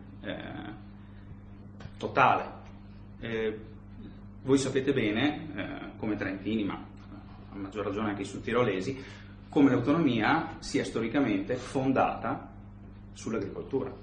totale. Voi sapete bene, come trentini, ma a maggior ragione anche i sudtirolesi, come l'autonomia sia storicamente fondata sull'agricoltura.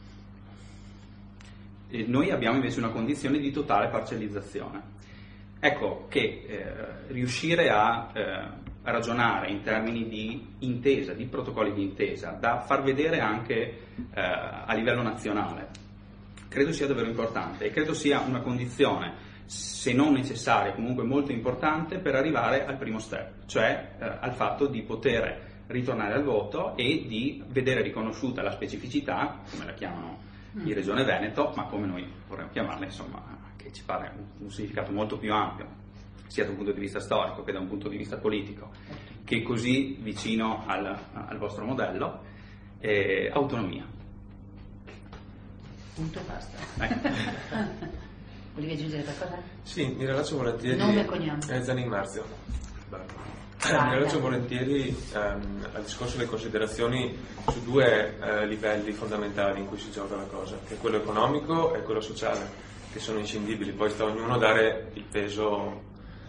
E noi abbiamo invece una condizione di totale parcellizzazione. Ecco che riuscire a ragionare in termini di intesa, di protocolli di intesa, da far vedere anche a livello nazionale, credo sia davvero importante, e credo sia una condizione, se non necessaria, comunque molto importante per arrivare al primo step, cioè al fatto di poter ritornare al voto e di vedere riconosciuta la specificità, come la chiamano in Regione Veneto, ma come noi vorremmo chiamarla, insomma, che ci pare un significato molto più ampio, sia da un punto di vista storico che da un punto di vista politico, che è così vicino al vostro modello, autonomia. Punto e basta. Volevi aggiungere qualcosa? Sì, mi rilaccio volentieri. Nome e cognome. Zanin Marzio. Mi rilaccio volentieri al discorso delle considerazioni su 2 livelli fondamentali in cui si gioca la cosa, che è quello economico e quello sociale, che sono inscindibili, poi sta ognuno a dare il peso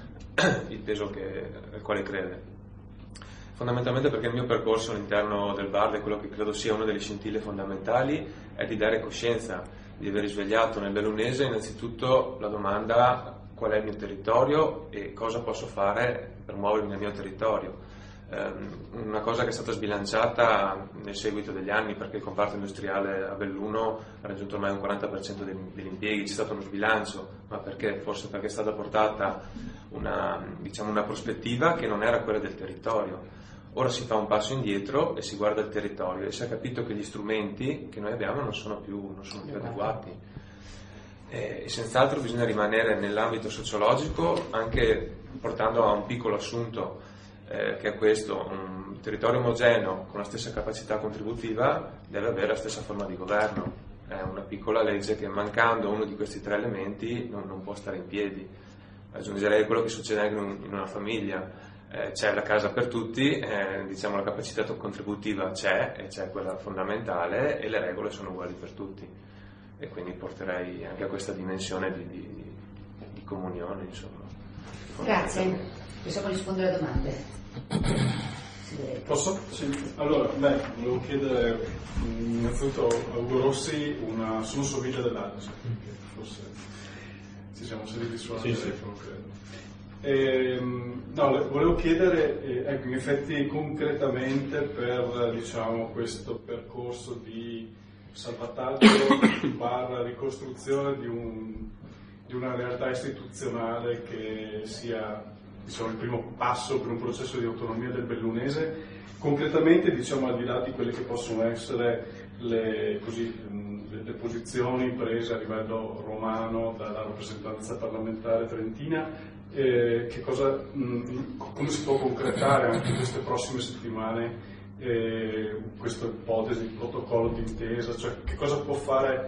al quale crede. Fondamentalmente perché il mio percorso all'interno del BARD, e quello che credo sia una delle scintille fondamentali, è di dare coscienza, di aver risvegliato nel bellunese innanzitutto la domanda: qual è il mio territorio e cosa posso fare per muovermi nel mio territorio. Una cosa che è stata sbilanciata nel seguito degli anni, perché il comparto industriale a Belluno ha raggiunto ormai un 40% degli impieghi, c'è stato uno sbilancio, ma perché? Forse perché è stata portata una prospettiva che non era quella del territorio. Ora si fa un passo indietro e si guarda il territorio e si è capito che gli strumenti che noi abbiamo non sono più adeguati. E senz'altro bisogna rimanere nell'ambito sociologico, anche portando a un piccolo assunto, che è questo: un territorio omogeneo con la stessa capacità contributiva deve avere la stessa forma di governo. È una piccola legge che, mancando uno di questi 3 elementi, non può stare in piedi. Aggiungerei quello che succede anche in una famiglia. C'è la casa per tutti, diciamo la capacità contributiva c'è, e c'è quella fondamentale, e le regole sono uguali per tutti, e quindi porterei anche a questa dimensione di comunione, insomma. Grazie, possiamo rispondere a domande? Posso? Sì. Allora, volevo chiedere innanzitutto a Ugo Rossi su un sorriso dell'ANSI, perché forse ci siamo seduti sulla telefono, credo. No, volevo chiedere, ecco, in effetti concretamente per questo percorso di salvataggio / ricostruzione di una realtà istituzionale che sia il primo passo per un processo di autonomia del bellunese, concretamente al di là di quelle che possono essere le posizioni prese a livello romano dalla rappresentanza parlamentare trentina, come si può concretare anche in queste prossime settimane questa ipotesi di protocollo d'intesa, cioè che cosa può fare,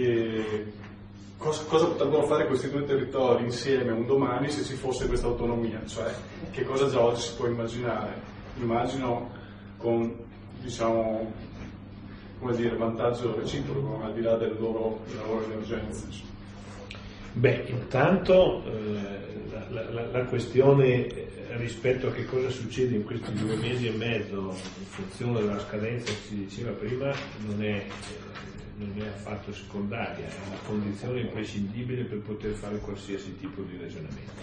cosa potrebbero fare questi due territori insieme un domani se ci fosse questa autonomia, cioè che cosa già oggi si può immaginare? Immagino con vantaggio reciproco al di là delle loro emergenze. Beh, intanto la questione rispetto a che cosa succede in questi 2 mesi e mezzo in funzione della scadenza che si diceva prima non è affatto secondaria, è una condizione imprescindibile per poter fare qualsiasi tipo di ragionamento.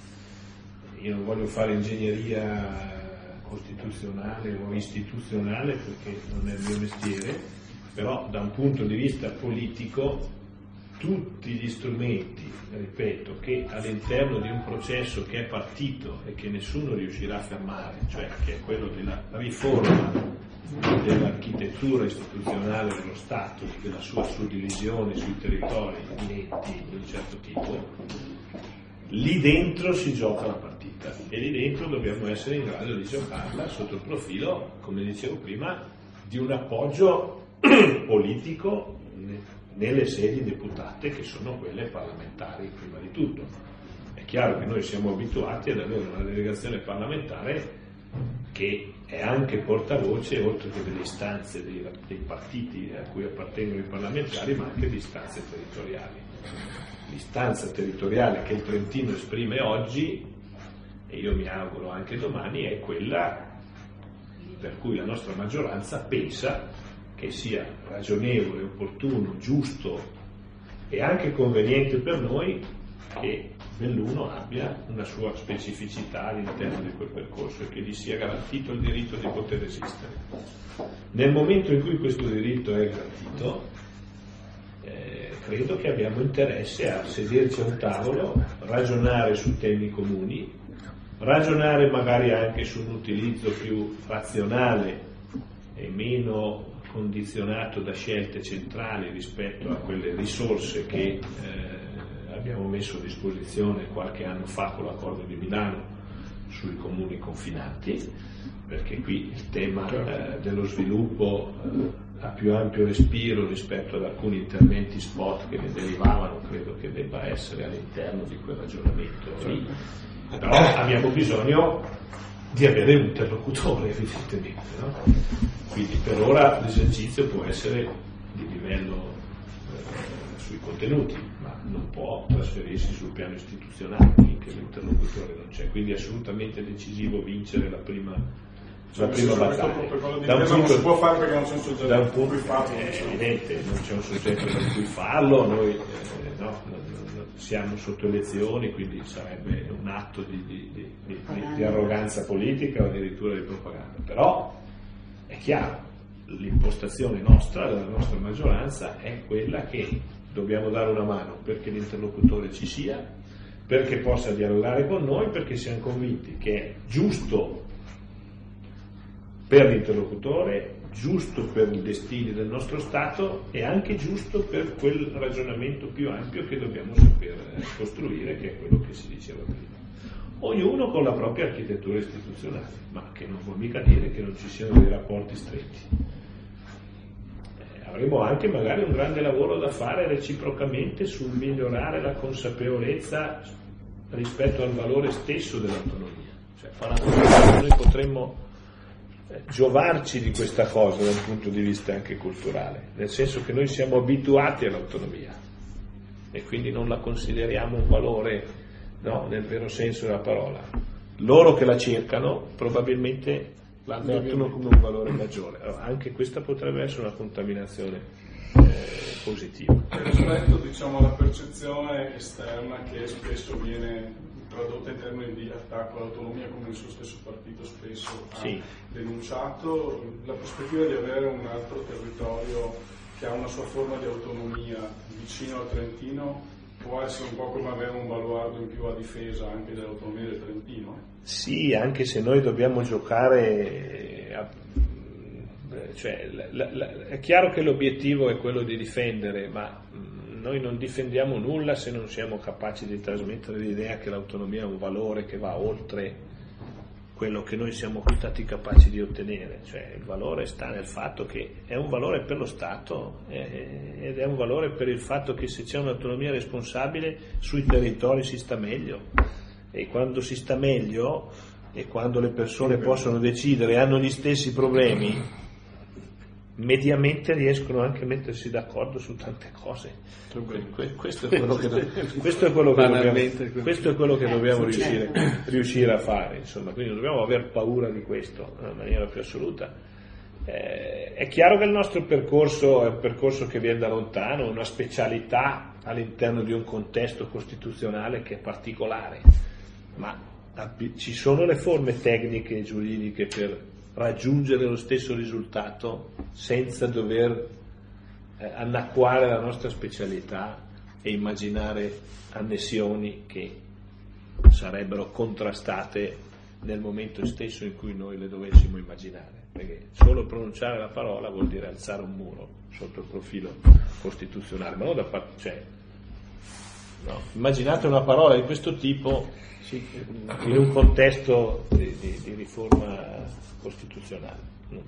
Io non voglio fare ingegneria costituzionale o istituzionale perché non è il mio mestiere, però da un punto di vista politico tutti gli strumenti, ripeto, che all'interno di un processo che è partito e che nessuno riuscirà a fermare, cioè che è quello della riforma dell'architettura istituzionale dello Stato, della sua suddivisione sui territori di enti di un certo tipo, lì dentro si gioca la partita e lì dentro dobbiamo essere in grado di giocarla sotto il profilo, come dicevo prima, di un appoggio politico nelle sedi deputate che sono quelle parlamentari prima di tutto. È chiaro che noi siamo abituati ad avere una delegazione parlamentare che è anche portavoce, oltre che delle istanze dei partiti a cui appartengono i parlamentari, ma anche di istanze territoriali. L'istanza territoriale che il Trentino esprime oggi, e io mi auguro anche domani, è quella per cui la nostra maggioranza pensa che sia ragionevole, opportuno, giusto e anche conveniente per noi che Belluno abbia una sua specificità all'interno di quel percorso e che gli sia garantito il diritto di poter esistere. Nel momento in cui questo diritto è garantito, credo che abbiamo interesse a sederci a un tavolo, ragionare su temi comuni, ragionare magari anche su un utilizzo più razionale e meno condizionato da scelte centrali rispetto a quelle risorse che abbiamo messo a disposizione qualche anno fa con l'accordo di Milano sui comuni confinanti, perché qui il tema dello sviluppo a più ampio respiro rispetto ad alcuni interventi spot che ne derivavano credo che debba essere all'interno di quel ragionamento lì. Però abbiamo bisogno di avere un interlocutore evidentemente, no? Quindi per ora l'esercizio può essere di livello sui contenuti, ma non può trasferirsi sul piano istituzionale finché l'interlocutore non c'è, quindi è assolutamente decisivo vincere la prima battaglia. Non si può fare perché non c'è un soggetto per cui farlo. È evidente, non c'è un soggetto per cui farlo, noi siamo sotto elezioni, quindi sarebbe un atto di arroganza politica o addirittura di propaganda, però è chiaro, l'impostazione nostra, della nostra maggioranza, è quella che dobbiamo dare una mano perché l'interlocutore ci sia, perché possa dialogare con noi, perché siamo convinti che è giusto per l'interlocutore, giusto per i destini del nostro Stato e anche giusto per quel ragionamento più ampio che dobbiamo saper costruire, che è quello che si diceva prima. Ognuno con la propria architettura istituzionale, ma che non vuol mica dire che non ci siano dei rapporti stretti. Avremo anche magari un grande lavoro da fare reciprocamente sul migliorare la consapevolezza rispetto al valore stesso dell'autonomia. Cioè, noi potremmo giovarci di questa cosa dal punto di vista anche culturale, nel senso che noi siamo abituati all'autonomia e quindi non la consideriamo un valore, no, nel vero senso della parola. Loro che la cercano probabilmente la mettono come un valore maggiore. Allora, anche questa potrebbe essere una contaminazione positiva. Rispetto, alla percezione esterna che spesso viene tradotta in termini di attacco all'autonomia, come il suo stesso partito spesso ha Sì. denunciato, la prospettiva di avere un altro territorio che ha una sua forma di autonomia vicino al Trentino può essere un po' come avere un baluardo in più a difesa anche dell'autonomia del Trentino? Sì, anche se noi dobbiamo giocare, è chiaro che l'obiettivo è quello di difendere, ma noi non difendiamo nulla se non siamo capaci di trasmettere l'idea che l'autonomia è un valore che va oltre quello che noi siamo stati capaci di ottenere. Cioè, il valore sta nel fatto che è un valore per lo Stato ed è un valore per il fatto che se c'è un'autonomia responsabile sui territori si sta meglio, e quando si sta meglio e quando le persone possono decidere e hanno gli stessi problemi, mediamente riescono anche a mettersi d'accordo su tante cose. Questo è quello che dobbiamo riuscire a fare, insomma. Quindi non dobbiamo aver paura di questo nella maniera più assoluta. È chiaro che il nostro percorso è un percorso che viene da lontano, una specialità all'interno di un contesto costituzionale che è particolare, ma ci sono le forme tecniche e giuridiche per raggiungere lo stesso risultato senza dover annacquare la nostra specialità e immaginare annessioni che sarebbero contrastate nel momento stesso in cui noi le dovessimo immaginare, perché solo pronunciare la parola vuol dire alzare un muro sotto il profilo costituzionale, ma non da parte, immaginate una parola di questo tipo in un contesto di riforma costituzionale,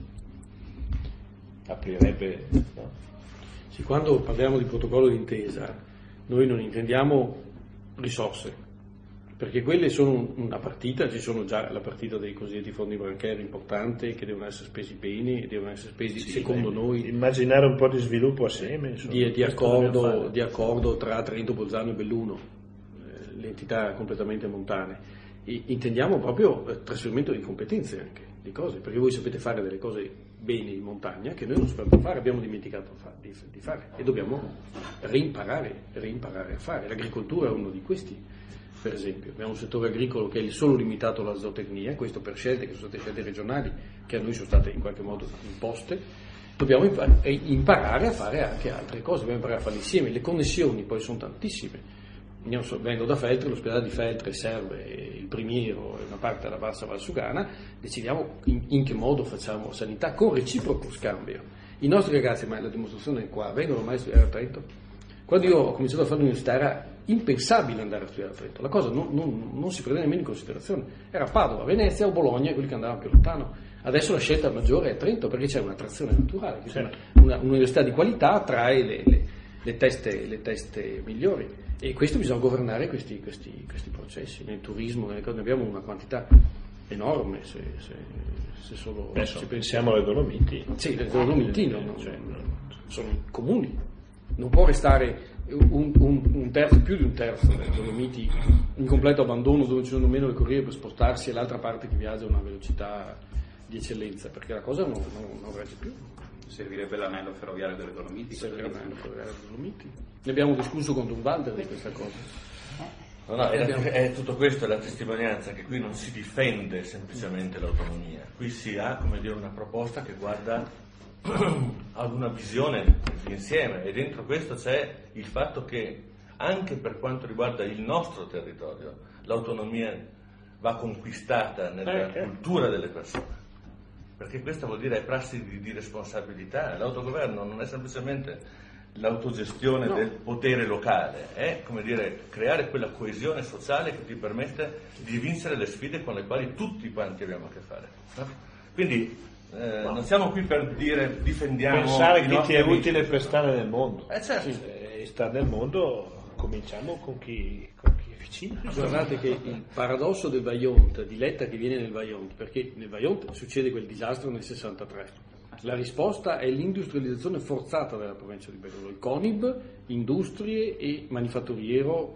aprirebbe, Sì, quando parliamo di protocollo d'intesa noi non intendiamo risorse, perché quelle sono una partita, ci sono già la partita dei cosiddetti fondi banchieri importante che devono essere spesi bene, devono essere spesi secondo noi. Immaginare un po' di sviluppo assieme, di accordo tra Trento, Bolzano e Belluno, le entità completamente montane. E intendiamo proprio trasferimento di competenze anche, di cose, perché voi sapete fare delle cose bene in montagna che noi non sappiamo fare, abbiamo dimenticato di fare e dobbiamo reimparare a fare. L'agricoltura è uno di questi, per esempio. Abbiamo un settore agricolo che è solo limitato alla zootecnia, questo per scelte che sono state scelte regionali, che a noi sono state in qualche modo imposte. Dobbiamo imparare a fare anche altre cose, dobbiamo imparare a farle insieme. Le connessioni poi sono tantissime. Io vengo da Feltre, l'ospedale di Feltre serve il Primiero e una parte della Bassa Valsugana, decidiamo in che modo facciamo sanità con reciproco scambio. I nostri ragazzi, ma la dimostrazione è qua, vengono mai a studiare a Trento? Quando io ho cominciato a fare l'università era impensabile andare a studiare a Trento, la cosa non si prendeva nemmeno in considerazione, era Padova, Venezia o Bologna quelli che andavano più lontano. Adesso la scelta maggiore è Trento perché c'è un'attrazione naturale, un'università di qualità attrae le teste migliori. E questo bisogna governare questi processi. Nel turismo, nelle cose, ne abbiamo una quantità enorme. Se solo se pensiamo alle Dolomiti. Sì, le Dolomiti sono comuni. Non può restare un terzo, più di un terzo delle Dolomiti in completo abbandono, dove ci sono meno le corrie per spostarsi e l'altra parte che viaggia a una velocità di eccellenza, perché la cosa non regge più. Servirebbe l'anello ferroviario delle Dolomiti. Ne abbiamo discusso con Dunvalder di questa cosa. È tutto questo, è la testimonianza che qui non si difende semplicemente l'autonomia, qui si ha, come dire, una proposta che guarda ad una visione d'insieme, e dentro questo c'è il fatto che anche per quanto riguarda il nostro territorio l'autonomia va conquistata nella cultura delle persone. Perché questa vuol dire prassi di responsabilità. L'autogoverno non è semplicemente l'autogestione del potere locale, è, come dire, creare quella coesione sociale che ti permette di vincere le sfide con le quali tutti quanti abbiamo a che fare. Quindi non siamo qui per dire difendiamo pensare che ti è utile per stare nel mondo. Certo. E stare nel mondo cominciamo con chi è vicino. Guardate che il paradosso del Vajont, di Letta che viene nel Vajont, perché nel Vajont succede quel disastro nel 63. La risposta è l'industrializzazione forzata della provincia di Belluno, il CONIB, industrie e manifatturiero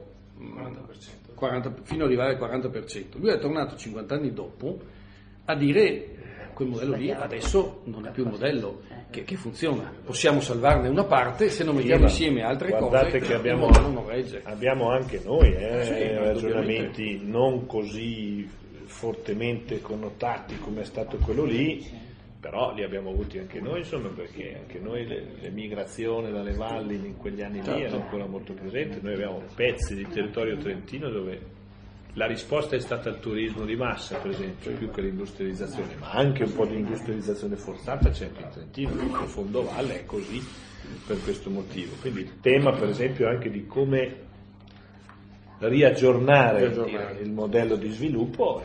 40%, fino ad arrivare al 40%. Lui è tornato 50 anni dopo a dire quel modello lì adesso non è più un modello che funziona. Possiamo salvarne una parte, se non mettiamo insieme altre guardate cose, che il modello non regge. abbiamo anche noi ragionamenti non così fortemente connotati come è stato quello lì, però li abbiamo avuti anche noi, insomma, perché anche noi l'emigrazione dalle valli in quegli anni lì era ancora molto presente. Noi abbiamo pezzi di territorio trentino dove la risposta è stata il turismo di massa, per esempio, più che l'industrializzazione, ma anche un po' di industrializzazione forzata c'è anche in Trentino, il fondovalle è così per questo motivo. Quindi il tema, per esempio, anche di come riaggiornare il modello di sviluppo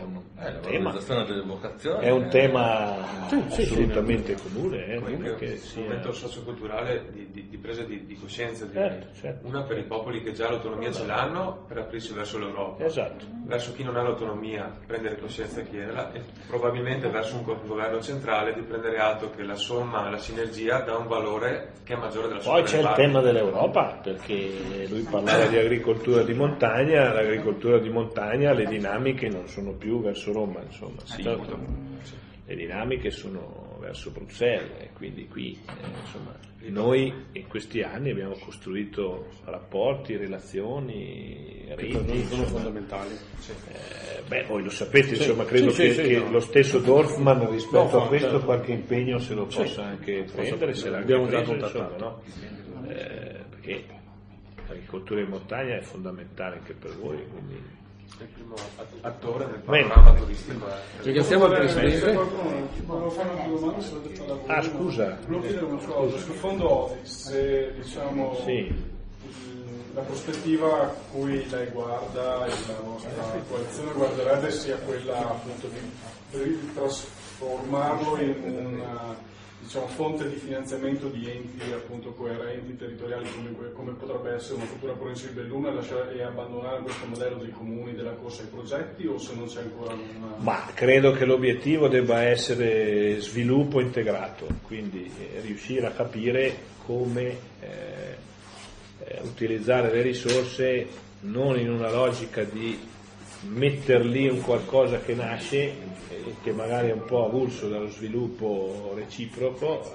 è un tema assolutamente comune. Che sia un momento socioculturale di presa di coscienza, certo. Una per i popoli che già l'autonomia ce l'hanno, per aprirsi verso l'Europa, verso chi non ha l'autonomia prendere coscienza di chiederla, e probabilmente verso un governo centrale di prendere atto che la somma, la sinergia dà un valore che è maggiore della somma. Poi c'è il tema dell'Europa, perché lui parlava di agricoltura di montagna. L'agricoltura di montagna, le dinamiche non sono più verso Roma, insomma, le dinamiche sono verso Bruxelles, e quindi qui insomma, noi in questi anni abbiamo costruito rapporti, relazioni, reti sono fondamentali. Voi lo sapete, insomma, credo che lo stesso Dorfman rispetto a questo qualche impegno se lo possa anche prendere, se l'abbiamo già contattato, no? Perché l'agricoltura in montagna è fondamentale anche per voi, quindi il primo attore nel panorama turistico. Ringraziamo il Presidente. Volevo fare una domanda scusa. Volevo chiedere una cosa, sul fondo se diciamo la prospettiva a cui lei guarda e la nostra coalizione guarderebbe sia quella appunto di trasformarlo in una fonte di finanziamento di enti appunto coerenti, territoriali, come potrebbe essere una futura provincia di Belluno, e abbandonare questo modello dei comuni, della corsa ai progetti, o se non c'è ancora una... Ma credo che l'obiettivo debba essere sviluppo integrato, quindi riuscire a capire come utilizzare le risorse non in una logica di metter lì un qualcosa che nasce, che magari è un po' avulso dallo sviluppo reciproco,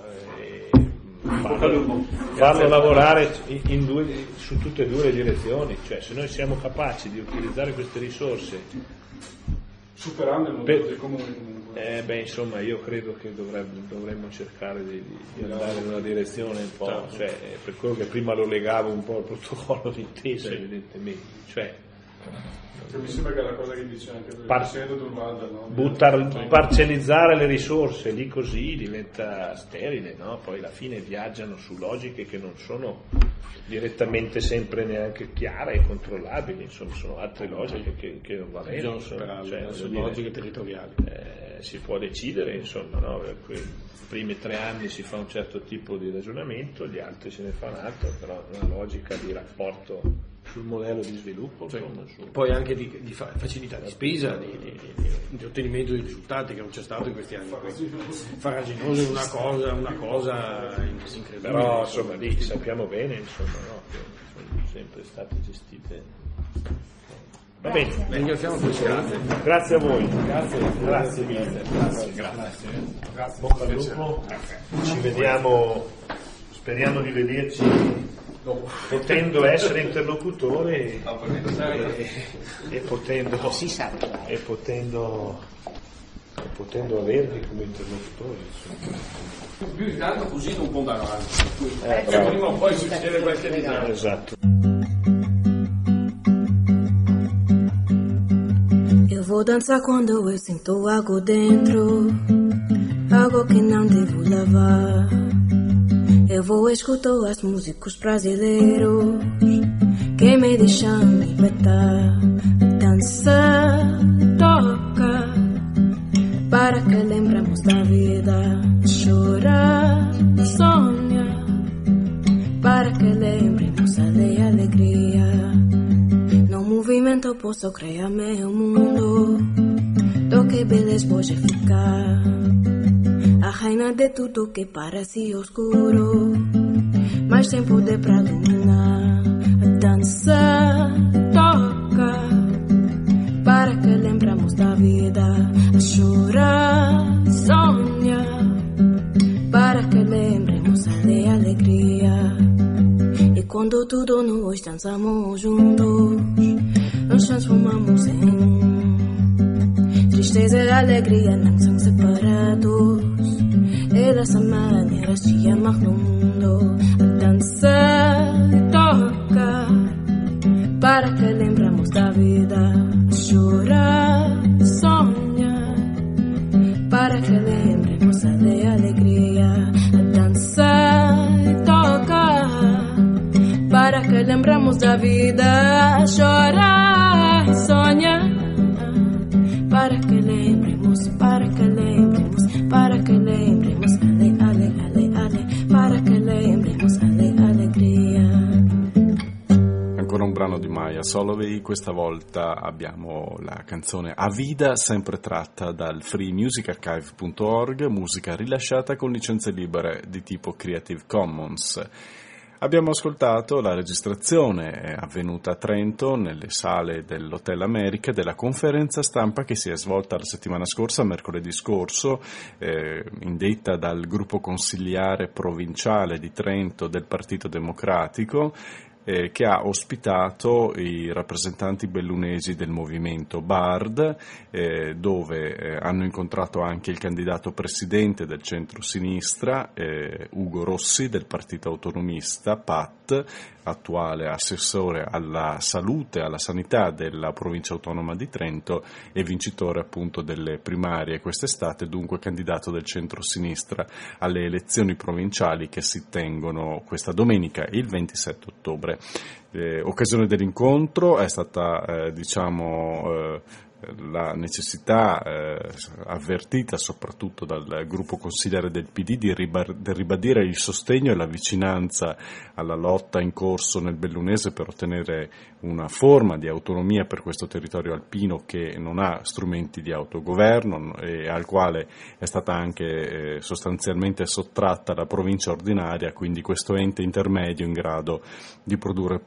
farlo lavorare su tutte e due le direzioni. Cioè, se noi siamo capaci di utilizzare queste risorse superando il modello dei comuni comunque. Insomma, io credo che dovremmo cercare di andare in una direzione un po', cioè, per quello che prima lo legavo un po' al protocollo d'intesa, evidentemente, cioè mi sembra che è la cosa che dice anche il Presidente Durvalda, no? Parcellizzare le risorse lì così diventa sterile, no? Poi alla fine viaggiano su logiche che non sono direttamente sempre neanche chiare e controllabili, insomma sono altre logiche che non va bene, sono logiche territoriali. Si può decidere, insomma, no? Per i primi 3 anni si fa un certo tipo di ragionamento, gli altri se ne fa un altro, però una logica di rapporto sul modello di sviluppo, poi anche di facilità di spesa, di ottenimento di risultati, che non c'è stato in questi anni. Farraginoso è una cosa incredibile. Però insomma lì sappiamo bene, insomma, no, che sono sempre state gestite. Va bene, ringraziamo il Presidente. Grazie a voi. Grazie mille. Grazie. Bocca al lupo. Ci vediamo, speriamo di vederci potendo essere interlocutore e potendo avervi come interlocutori, più di tanto così non può andare avanti, prima o poi succede qualche disastro. Esatto. Eu vou dançar quando eu sinto algo dentro, algo que não devo lavar. Eu vou escutar as músicas brasileiros que me deixam libertar. Dança, toca, para que lembremos da vida. Chora, sonha, para que lembremos de alegria. No movimento posso criar meu mundo, do que beleza pode ficar. A reina de tudo que parece oscuro, mas sem poder pra dominar. Dança, toca, para que lembramos da vida. Chora, sonha, quando tudo nós dançamos juntos, nos transformamos em tristeza e alegria, não são separados. Elas são maneiras de amar no mundo, a dançar e tocar, para que lembramos da vida, a chorar, sonhar, para que lembremos da alegria, a dançar e tocar, para que lembremos da vida, a chorar, sonhar, para que lembremos, para que lembremos, para que lembremos, ale, ale, ale, ale, para que lembremos, ale, alegria. Ancora un brano di Maya Solovey, questa volta abbiamo la canzone A Vida, sempre tratta dal freemusicarchive.org, musica rilasciata con licenze libere di tipo Creative Commons. Abbiamo ascoltato la registrazione avvenuta a Trento, nelle sale dell'Hotel America, della conferenza stampa che si è svolta la settimana scorsa, mercoledì scorso, indetta dal gruppo consigliare provinciale di Trento del Partito Democratico, che ha ospitato i rappresentanti bellunesi del movimento BARD, dove hanno incontrato anche il candidato presidente del centro-sinistra, Ugo Rossi del Partito Autonomista, PAT, attuale assessore alla salute e alla sanità della provincia autonoma di Trento e vincitore appunto delle primarie quest'estate, dunque candidato del centro-sinistra alle elezioni provinciali che si tengono questa domenica, il 27 ottobre. Occasione dell'incontro è stata la necessità avvertita soprattutto dal gruppo consigliare del PD di ribadire il sostegno e la vicinanza alla lotta in corso nel bellunese per ottenere una forma di autonomia per questo territorio alpino che non ha strumenti di autogoverno e al quale è stata anche sostanzialmente sottratta la provincia ordinaria, quindi questo ente intermedio in grado di produrre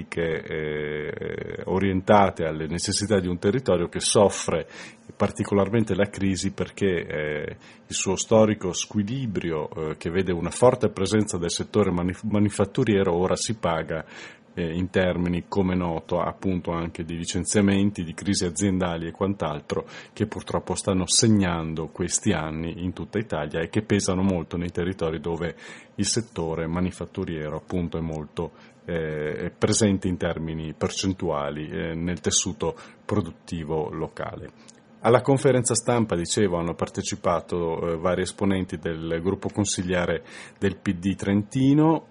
politiche orientate alle necessità di un territorio che soffre particolarmente la crisi perché il suo storico squilibrio che vede una forte presenza del settore manifatturiero ora si paga in termini, come noto, appunto anche di licenziamenti, di crisi aziendali e quant'altro che purtroppo stanno segnando questi anni in tutta Italia e che pesano molto nei territori dove il settore manifatturiero appunto è molto presente in termini percentuali nel tessuto produttivo locale. Alla conferenza stampa, dicevo, hanno partecipato vari esponenti del gruppo consigliare del PD trentino,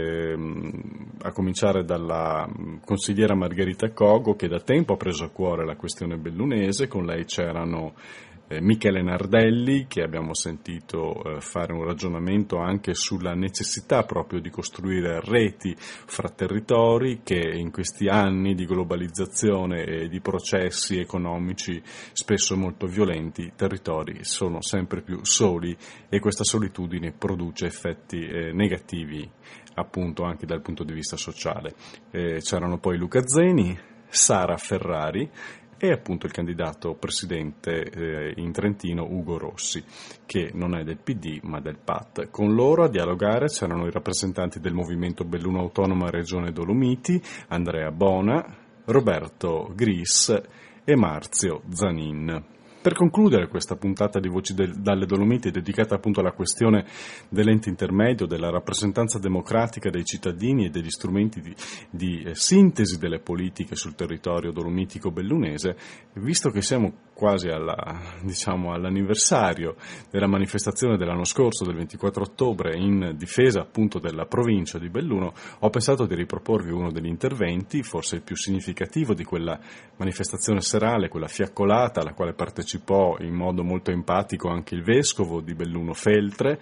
a cominciare dalla consigliera Margherita Cogo, che da tempo ha preso a cuore la questione bellunese. Con lei c'erano Michele Nardelli, che abbiamo sentito fare un ragionamento anche sulla necessità proprio di costruire reti fra territori che in questi anni di globalizzazione e di processi economici spesso molto violenti, i territori sono sempre più soli e questa solitudine produce effetti negativi appunto anche dal punto di vista sociale. C'erano poi Luca Zeni, Sara Ferrari e appunto il candidato presidente in Trentino Ugo Rossi, che non è del PD ma del PAT. Con loro a dialogare c'erano i rappresentanti del Movimento Belluno Autonoma Regione Dolomiti, Andrea Bona, Roberto Gris e Marzio Zanin. Per concludere questa puntata di Voci dalle Dolomiti dedicata appunto alla questione dell'ente intermedio, della rappresentanza democratica dei cittadini e degli strumenti di sintesi delle politiche sul territorio dolomitico bellunese, visto che siamo quasi all'anniversario della manifestazione dell'anno scorso del 24 ottobre in difesa appunto della provincia di Belluno, ho pensato di riproporvi uno degli interventi, forse il più significativo di quella manifestazione serale, quella fiaccolata alla quale partecipò in modo molto empatico anche il vescovo di Belluno Feltre.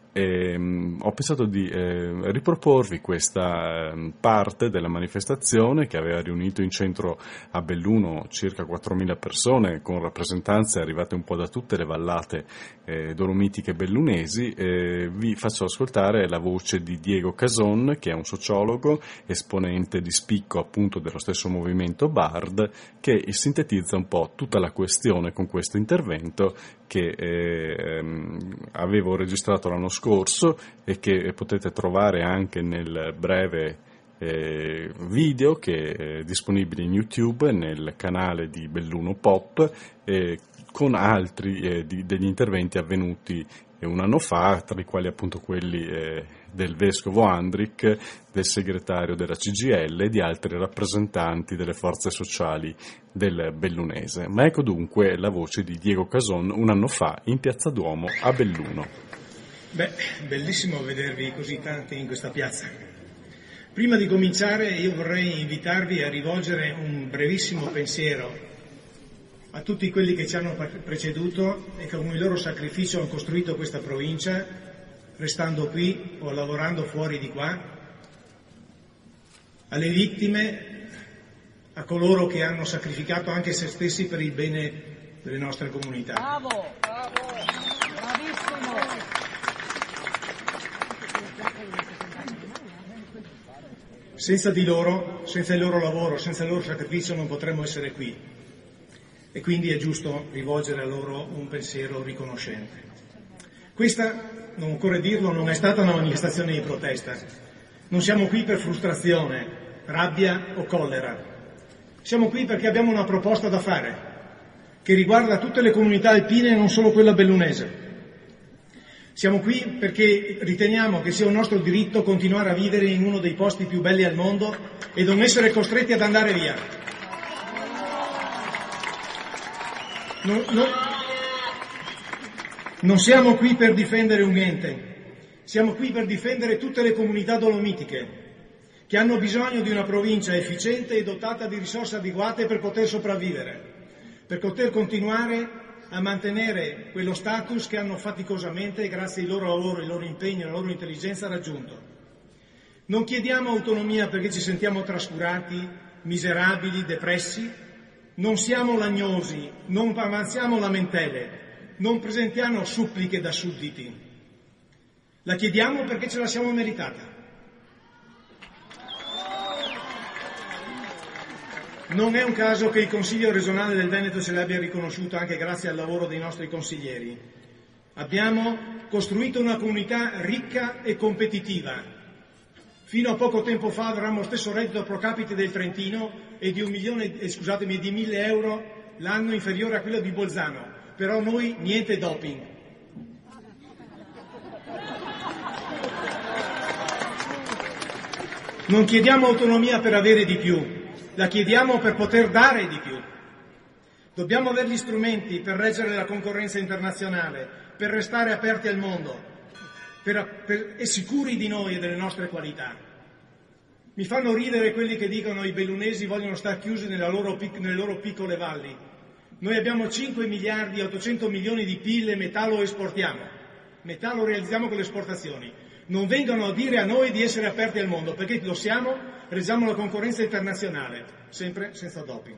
Ho pensato di riproporvi questa parte della manifestazione che aveva riunito in centro a Belluno circa 4.000 persone con rappresentanze arrivate un po' da tutte le vallate dolomitiche bellunesi. Vi faccio ascoltare la voce di Diego Cason, che è un sociologo, esponente di spicco appunto dello stesso movimento BARD, che sintetizza un po' tutta la questione con questo intervento che avevo registrato l'anno scorso e che potete trovare anche nel breve video che è disponibile in YouTube nel canale di Belluno Pop, con altri degli interventi avvenuti un anno fa, tra i quali appunto quelli del vescovo Andric, del segretario della CGIL e di altri rappresentanti delle forze sociali del Bellunese. Ma ecco dunque la voce di Diego Cason un anno fa in Piazza Duomo a Belluno. Bellissimo vedervi così tanti in questa piazza. Prima di cominciare io vorrei invitarvi a rivolgere un brevissimo pensiero a tutti quelli che ci hanno preceduto e che con il loro sacrificio hanno costruito questa provincia, restando qui o lavorando fuori di qua, alle vittime, a coloro che hanno sacrificato anche se stessi per il bene delle nostre comunità. Bravo, bravissimo! Senza di loro, senza il loro lavoro, senza il loro sacrificio non potremmo essere qui. E quindi è giusto rivolgere a loro un pensiero riconoscente. Questa, non occorre dirlo, non è stata una manifestazione di protesta. Non siamo qui per frustrazione, rabbia o collera. Siamo qui perché abbiamo una proposta da fare, che riguarda tutte le comunità alpine e non solo quella bellunese. Siamo qui perché riteniamo che sia un nostro diritto continuare a vivere in uno dei posti più belli al mondo e non essere costretti ad andare via. Non siamo qui per difendere un ente, siamo qui per difendere tutte le comunità dolomitiche che hanno bisogno di una provincia efficiente e dotata di risorse adeguate per poter sopravvivere, per poter continuare a mantenere quello status che hanno faticosamente, grazie al loro lavoro, il loro impegno e la loro intelligenza, raggiunto. Non chiediamo autonomia perché ci sentiamo trascurati, miserabili, depressi. Non siamo lagnosi, non avanziamo lamentele, non presentiamo suppliche da sudditi. La chiediamo perché ce la siamo meritata. Non è un caso che il Consiglio regionale del Veneto ce l'abbia riconosciuto anche grazie al lavoro dei nostri consiglieri. Abbiamo costruito una comunità ricca e competitiva. Fino a poco tempo fa avevamo lo stesso reddito pro capite del Trentino e di di 1.000 euro l'anno inferiore a quello di Bolzano, però noi niente doping. Non chiediamo autonomia per avere di più, la chiediamo per poter dare di più. Dobbiamo avere gli strumenti per reggere la concorrenza internazionale, per restare aperti al mondo e sicuri di noi e delle nostre qualità. Mi fanno ridere quelli che dicono i bellunesi vogliono stare chiusi nelle loro piccole valli. Noi abbiamo 5 miliardi e 800 milioni di PIL e metallo esportiamo, metallo realizziamo con le esportazioni. Non vengano a dire a noi di essere aperti al mondo, perché lo siamo, reggiamo la concorrenza internazionale, sempre senza doping.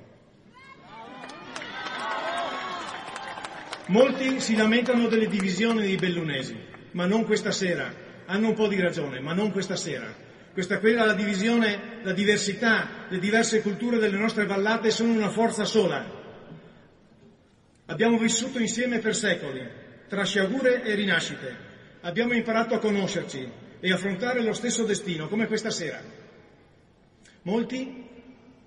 Molti si lamentano delle divisioni dei bellunesi, ma non questa sera. Hanno un po' di ragione, ma non questa sera. La divisione, la diversità, le diverse culture delle nostre vallate sono una forza sola. Abbiamo vissuto insieme per secoli, tra sciagure e rinascite. Abbiamo imparato a conoscerci e affrontare lo stesso destino, come questa sera. Molti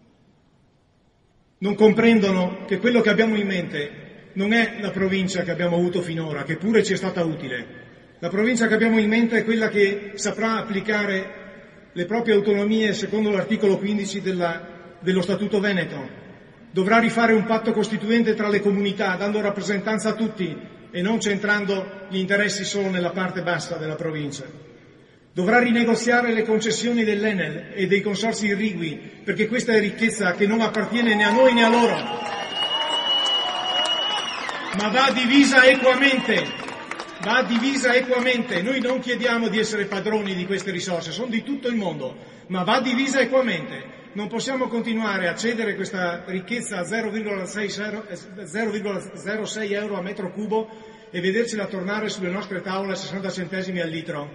non comprendono che quello che abbiamo in mente non è la provincia che abbiamo avuto finora, che pure ci è stata utile. La provincia che abbiamo in mente è quella che saprà applicare le proprie autonomie secondo l'articolo 15 dello Statuto Veneto. Dovrà rifare un patto costituente tra le comunità, dando rappresentanza a tutti e non centrando gli interessi solo nella parte bassa della provincia. Dovrà rinegoziare le concessioni dell'Enel e dei consorzi irrigui, perché questa è ricchezza che non appartiene né a noi né a loro, ma va divisa equamente. Va divisa equamente. Noi non chiediamo di essere padroni di queste risorse, sono di tutto il mondo, ma va divisa equamente. Non possiamo continuare a cedere questa ricchezza a 0,06 euro a metro cubo e vedercela tornare sulle nostre tavole a 60 centesimi al litro.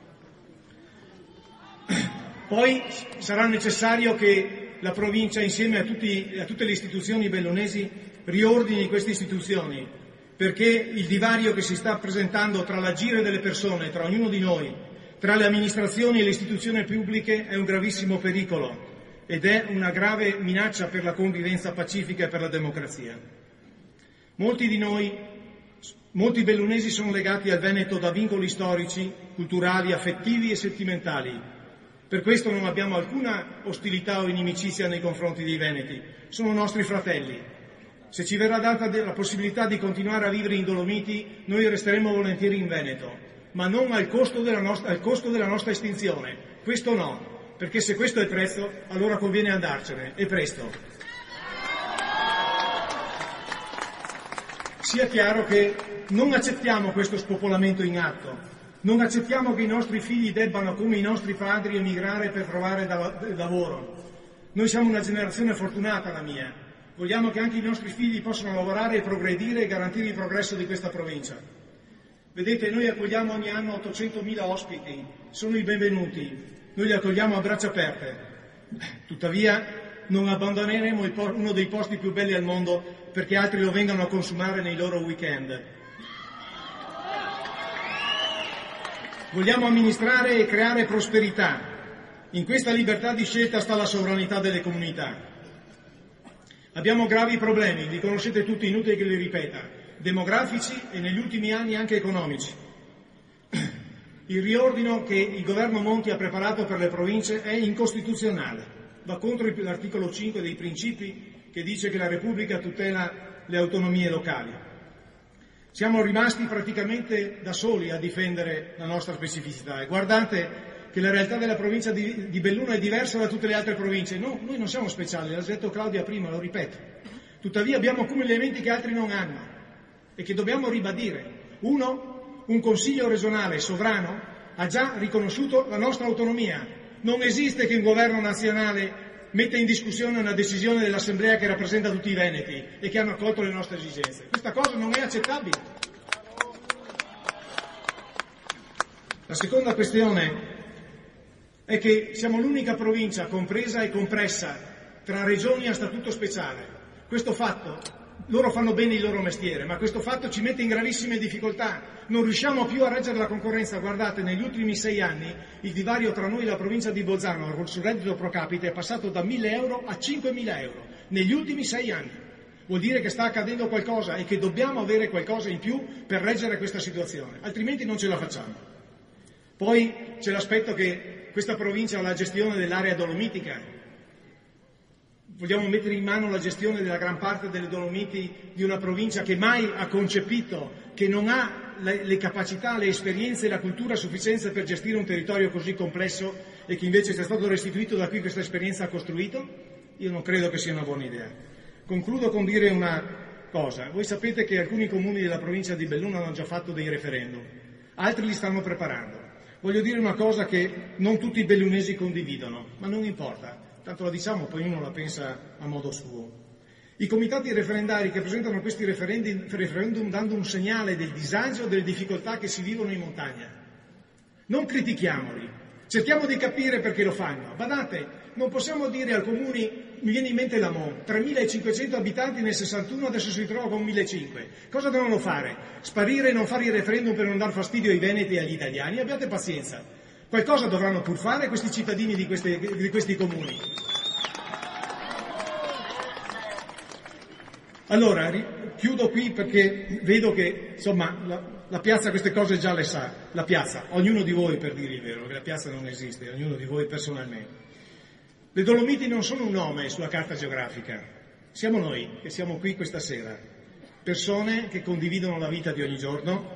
Poi sarà necessario che la provincia, insieme a tutte le istituzioni bellunesi, riordini queste istituzioni, perché il divario che si sta presentando tra l'agire delle persone, tra ognuno di noi, tra le amministrazioni e le istituzioni pubbliche è un gravissimo pericolo ed è una grave minaccia per la convivenza pacifica e per la democrazia. Molti bellunesi sono legati al Veneto da vincoli storici, culturali, affettivi e sentimentali. Per questo non abbiamo alcuna ostilità o inimicizia nei confronti dei veneti, sono nostri fratelli. Se ci verrà data la possibilità di continuare a vivere in Dolomiti, noi resteremo volentieri in Veneto, ma non al costo della nostra estinzione. Questo no, perché se questo è il prezzo, allora conviene andarcene, e presto. Sia chiaro che non accettiamo questo spopolamento in atto, non accettiamo che i nostri figli debbano, come i nostri padri, emigrare per trovare lavoro. Noi siamo una generazione fortunata, la mia. Vogliamo che anche i nostri figli possano lavorare e progredire e garantire il progresso di questa provincia. Vedete, noi accogliamo ogni anno 800.000 ospiti, sono i benvenuti, noi li accogliamo a braccia aperte. Tuttavia non abbandoneremo uno dei posti più belli al mondo perché altri lo vengano a consumare nei loro weekend. Vogliamo amministrare e creare prosperità. In questa libertà di scelta sta la sovranità delle comunità. Abbiamo gravi problemi, li conoscete tutti, inutile che li ripeta, demografici e negli ultimi anni anche economici. Il riordino che il governo Monti ha preparato per le province è incostituzionale, va contro l'articolo 5 dei principi che dice che la Repubblica tutela le autonomie locali. Siamo rimasti praticamente da soli a difendere la nostra specificità e guardate che la realtà della provincia di Belluno è diversa da tutte le altre province. No, noi non siamo speciali, l'ha detto Claudia prima, lo ripeto. Tuttavia abbiamo alcuni elementi che altri non hanno e che dobbiamo ribadire. Uno, un consiglio regionale sovrano ha già riconosciuto la nostra autonomia. Non esiste che un governo nazionale metta in discussione una decisione dell'Assemblea che rappresenta tutti i veneti e che hanno accolto le nostre esigenze. Questa cosa non è accettabile. La seconda questione è che siamo l'unica provincia compresa e compressa tra regioni a statuto speciale. Questo fatto, loro fanno bene il loro mestiere, ma questo fatto ci mette in gravissime difficoltà. Non riusciamo più a reggere la concorrenza. Guardate, negli ultimi 6 anni il divario tra noi e la provincia di Bolzano sul reddito pro capite è passato da 1.000 euro a 5.000 euro. Negli ultimi 6 anni. Vuol dire che sta accadendo qualcosa e che dobbiamo avere qualcosa in più per reggere questa situazione, altrimenti non ce la facciamo. Poi c'è l'aspetto che questa provincia ha la gestione dell'area dolomitica. Vogliamo mettere in mano la gestione della gran parte delle Dolomiti di una provincia che mai ha concepito, che non ha le capacità, le esperienze e la cultura sufficiente per gestire un territorio così complesso e che invece ci è stato restituito da qui questa esperienza ha costruito? Io non credo che sia una buona idea. Concludo con dire una cosa. Voi sapete che alcuni comuni della provincia di Belluno hanno già fatto dei referendum, altri li stanno preparando. Voglio dire una cosa che non tutti i bellunesi condividono, ma non importa, tanto la diciamo, poi uno la pensa a modo suo. I comitati referendari che presentano questi referendum dando un segnale del disagio, delle difficoltà che si vivono in montagna. Non critichiamoli, cerchiamo di capire perché lo fanno. Badate, non possiamo dire al comune, mi viene in mente Lamont, 3.500 abitanti nel 61, adesso si trova con 1.500. Cosa devono fare? Sparire e non fare il referendum per non dar fastidio ai veneti e agli italiani? Abbiate pazienza. Qualcosa dovranno pur fare questi cittadini di questi comuni. Allora, chiudo qui perché vedo che, insomma, la piazza queste cose già le sa. La piazza, ognuno di voi per dire il vero, che la piazza non esiste, ognuno di voi personalmente. Le Dolomiti non sono un nome sulla carta geografica, siamo noi che siamo qui questa sera, persone che condividono la vita di ogni giorno,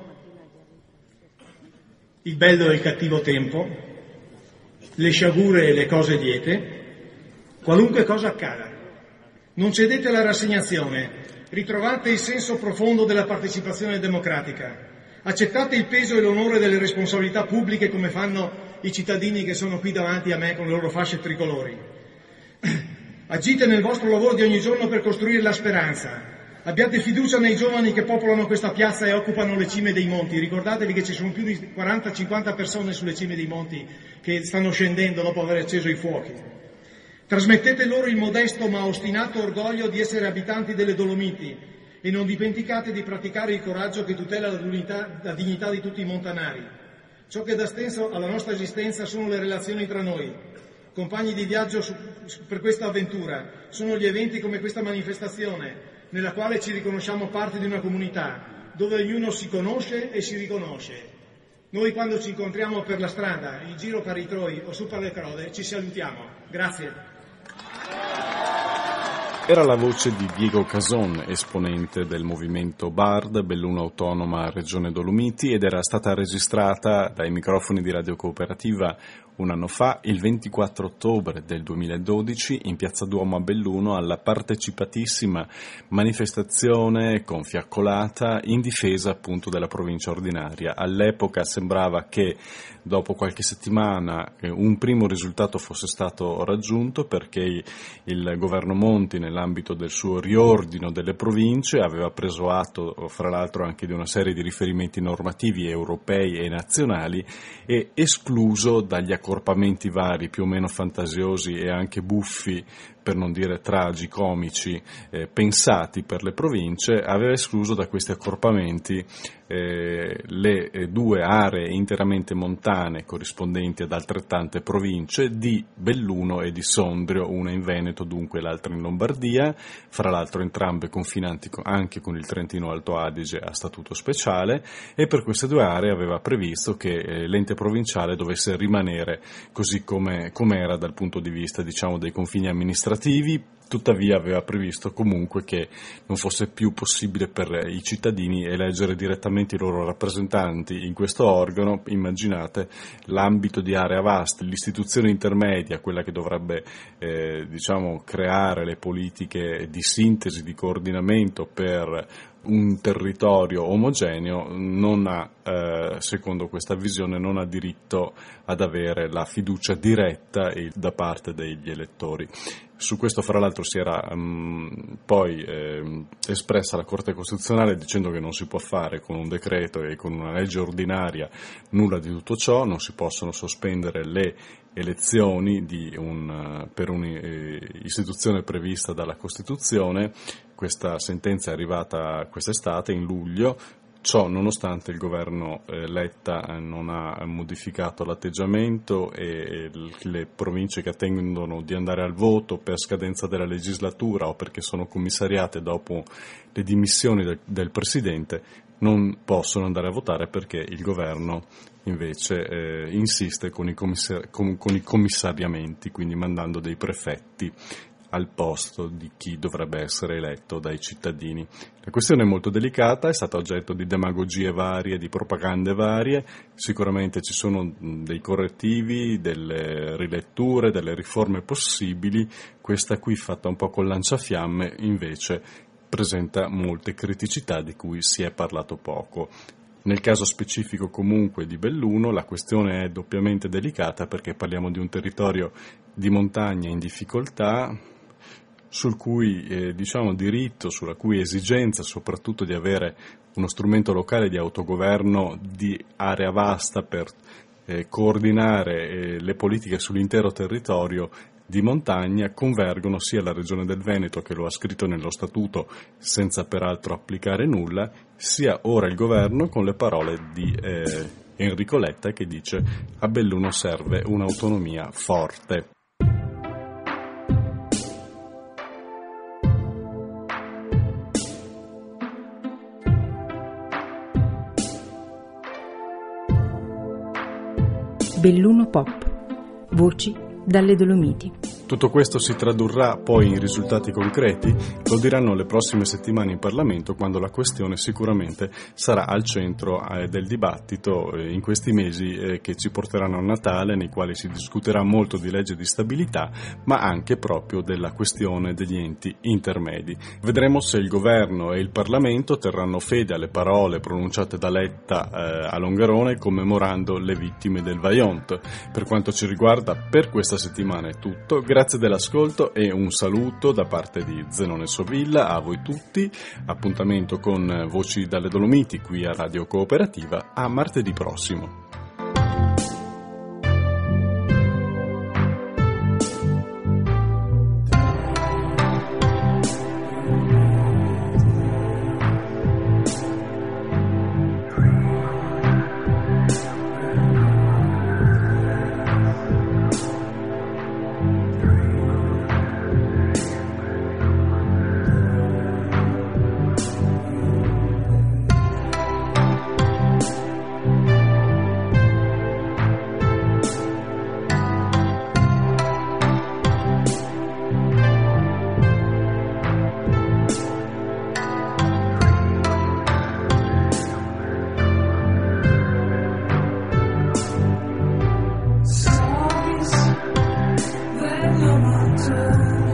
il bello e il cattivo tempo, le sciagure e le cose liete, qualunque cosa accada. Non cedete alla rassegnazione, ritrovate il senso profondo della partecipazione democratica, accettate il peso e l'onore delle responsabilità pubbliche come fanno i cittadini che sono qui davanti a me con le loro fasce tricolori. Agite nel vostro lavoro di ogni giorno per costruire la speranza. Abbiate fiducia nei giovani che popolano questa piazza e occupano le cime dei monti. Ricordatevi che ci sono più di 40-50 persone sulle cime dei monti che stanno scendendo dopo aver acceso i fuochi. Trasmettete loro il modesto ma ostinato orgoglio di essere abitanti delle Dolomiti e non dimenticate di praticare il coraggio che tutela la dignità di tutti i montanari. Ciò che dà senso alla nostra esistenza sono le relazioni tra noi, compagni di viaggio per questa avventura, sono gli eventi come questa manifestazione, nella quale ci riconosciamo parte di una comunità, dove ognuno si conosce e si riconosce. Noi quando ci incontriamo per la strada, in giro per i troi o su per le crode, ci salutiamo. Grazie. Era la voce di Diego Cason, esponente del movimento BARD, Belluno Autonoma Regione Dolomiti, ed era stata registrata dai microfoni di Radio Cooperativa un anno fa, il 24 ottobre del 2012, in Piazza Duomo a Belluno, alla partecipatissima manifestazione confiaccolata in difesa appunto della provincia ordinaria. All'epoca sembrava che dopo qualche settimana un primo risultato fosse stato raggiunto, perché il governo Monti, nell'ambito del suo riordino delle province, aveva preso atto fra l'altro anche di una serie di riferimenti normativi europei e nazionali e escluso dagli accorpamenti vari più o meno fantasiosi e anche buffi, per non dire tragicomici, pensati per le province, aveva escluso da questi accorpamenti le due aree interamente montane corrispondenti ad altrettante province di Belluno e di Sondrio, una in Veneto dunque l'altra in Lombardia, fra l'altro entrambe confinanti anche con il Trentino Alto Adige a statuto speciale, e per queste due aree aveva previsto che l'ente provinciale dovesse rimanere così come era dal punto di vista, diciamo, dei confini amministrativi. Tuttavia aveva previsto comunque che non fosse più possibile per i cittadini eleggere direttamente i loro rappresentanti in questo organo. Immaginate l'ambito di area vasta, l'istituzione intermedia, quella che dovrebbe creare le politiche di sintesi, di coordinamento per un territorio omogeneo, non ha, secondo questa visione, non ha diritto ad avere la fiducia diretta da parte degli elettori. Su questo, fra l'altro, si era poi espressa la Corte Costituzionale dicendo che non si può fare con un decreto e con una legge ordinaria nulla di tutto ciò, non si possono sospendere le elezioni per un'istituzione prevista dalla Costituzione. Questa sentenza è arrivata quest'estate, in luglio. Ciò nonostante il governo Letta non ha modificato l'atteggiamento e le province che attendono di andare al voto per scadenza della legislatura o perché sono commissariate dopo le dimissioni del Presidente non possono andare a votare, perché il governo invece insiste con i commissariamenti, quindi mandando dei prefetti al posto di chi dovrebbe essere eletto dai cittadini. La questione è molto delicata, è stata oggetto di demagogie varie, di propagande varie, sicuramente ci sono dei correttivi, delle riletture, delle riforme possibili. Questa qui, fatta un po' con lanciafiamme, invece presenta molte criticità di cui si è parlato poco. Nel caso specifico comunque di Belluno la questione è doppiamente delicata, perché parliamo di un territorio di montagna in difficoltà, sul cui diritto, sulla cui esigenza soprattutto di avere uno strumento locale di autogoverno di area vasta per coordinare le politiche sull'intero territorio di montagna convergono sia la Regione del Veneto, che lo ha scritto nello statuto senza peraltro applicare nulla, sia ora il governo, con le parole di Enrico Letta, che dice: a Belluno serve un'autonomia forte. Belluno Pop. Voci dalle Dolomiti. Tutto questo si tradurrà poi in risultati concreti? Lo diranno le prossime settimane in Parlamento, quando la questione sicuramente sarà al centro del dibattito in questi mesi che ci porteranno a Natale, nei quali si discuterà molto di legge di stabilità, ma anche proprio della questione degli enti intermedi. Vedremo se il governo e il Parlamento terranno fede alle parole pronunciate da Letta a Longarone, commemorando le vittime del Vajont. Per quanto ci riguarda, per questa settimana è tutto. Grazie dell'ascolto e un saluto da parte di Zenone Sovilla a voi tutti. Appuntamento con Voci dalle Dolomiti qui a Radio Cooperativa a martedì prossimo. la mattina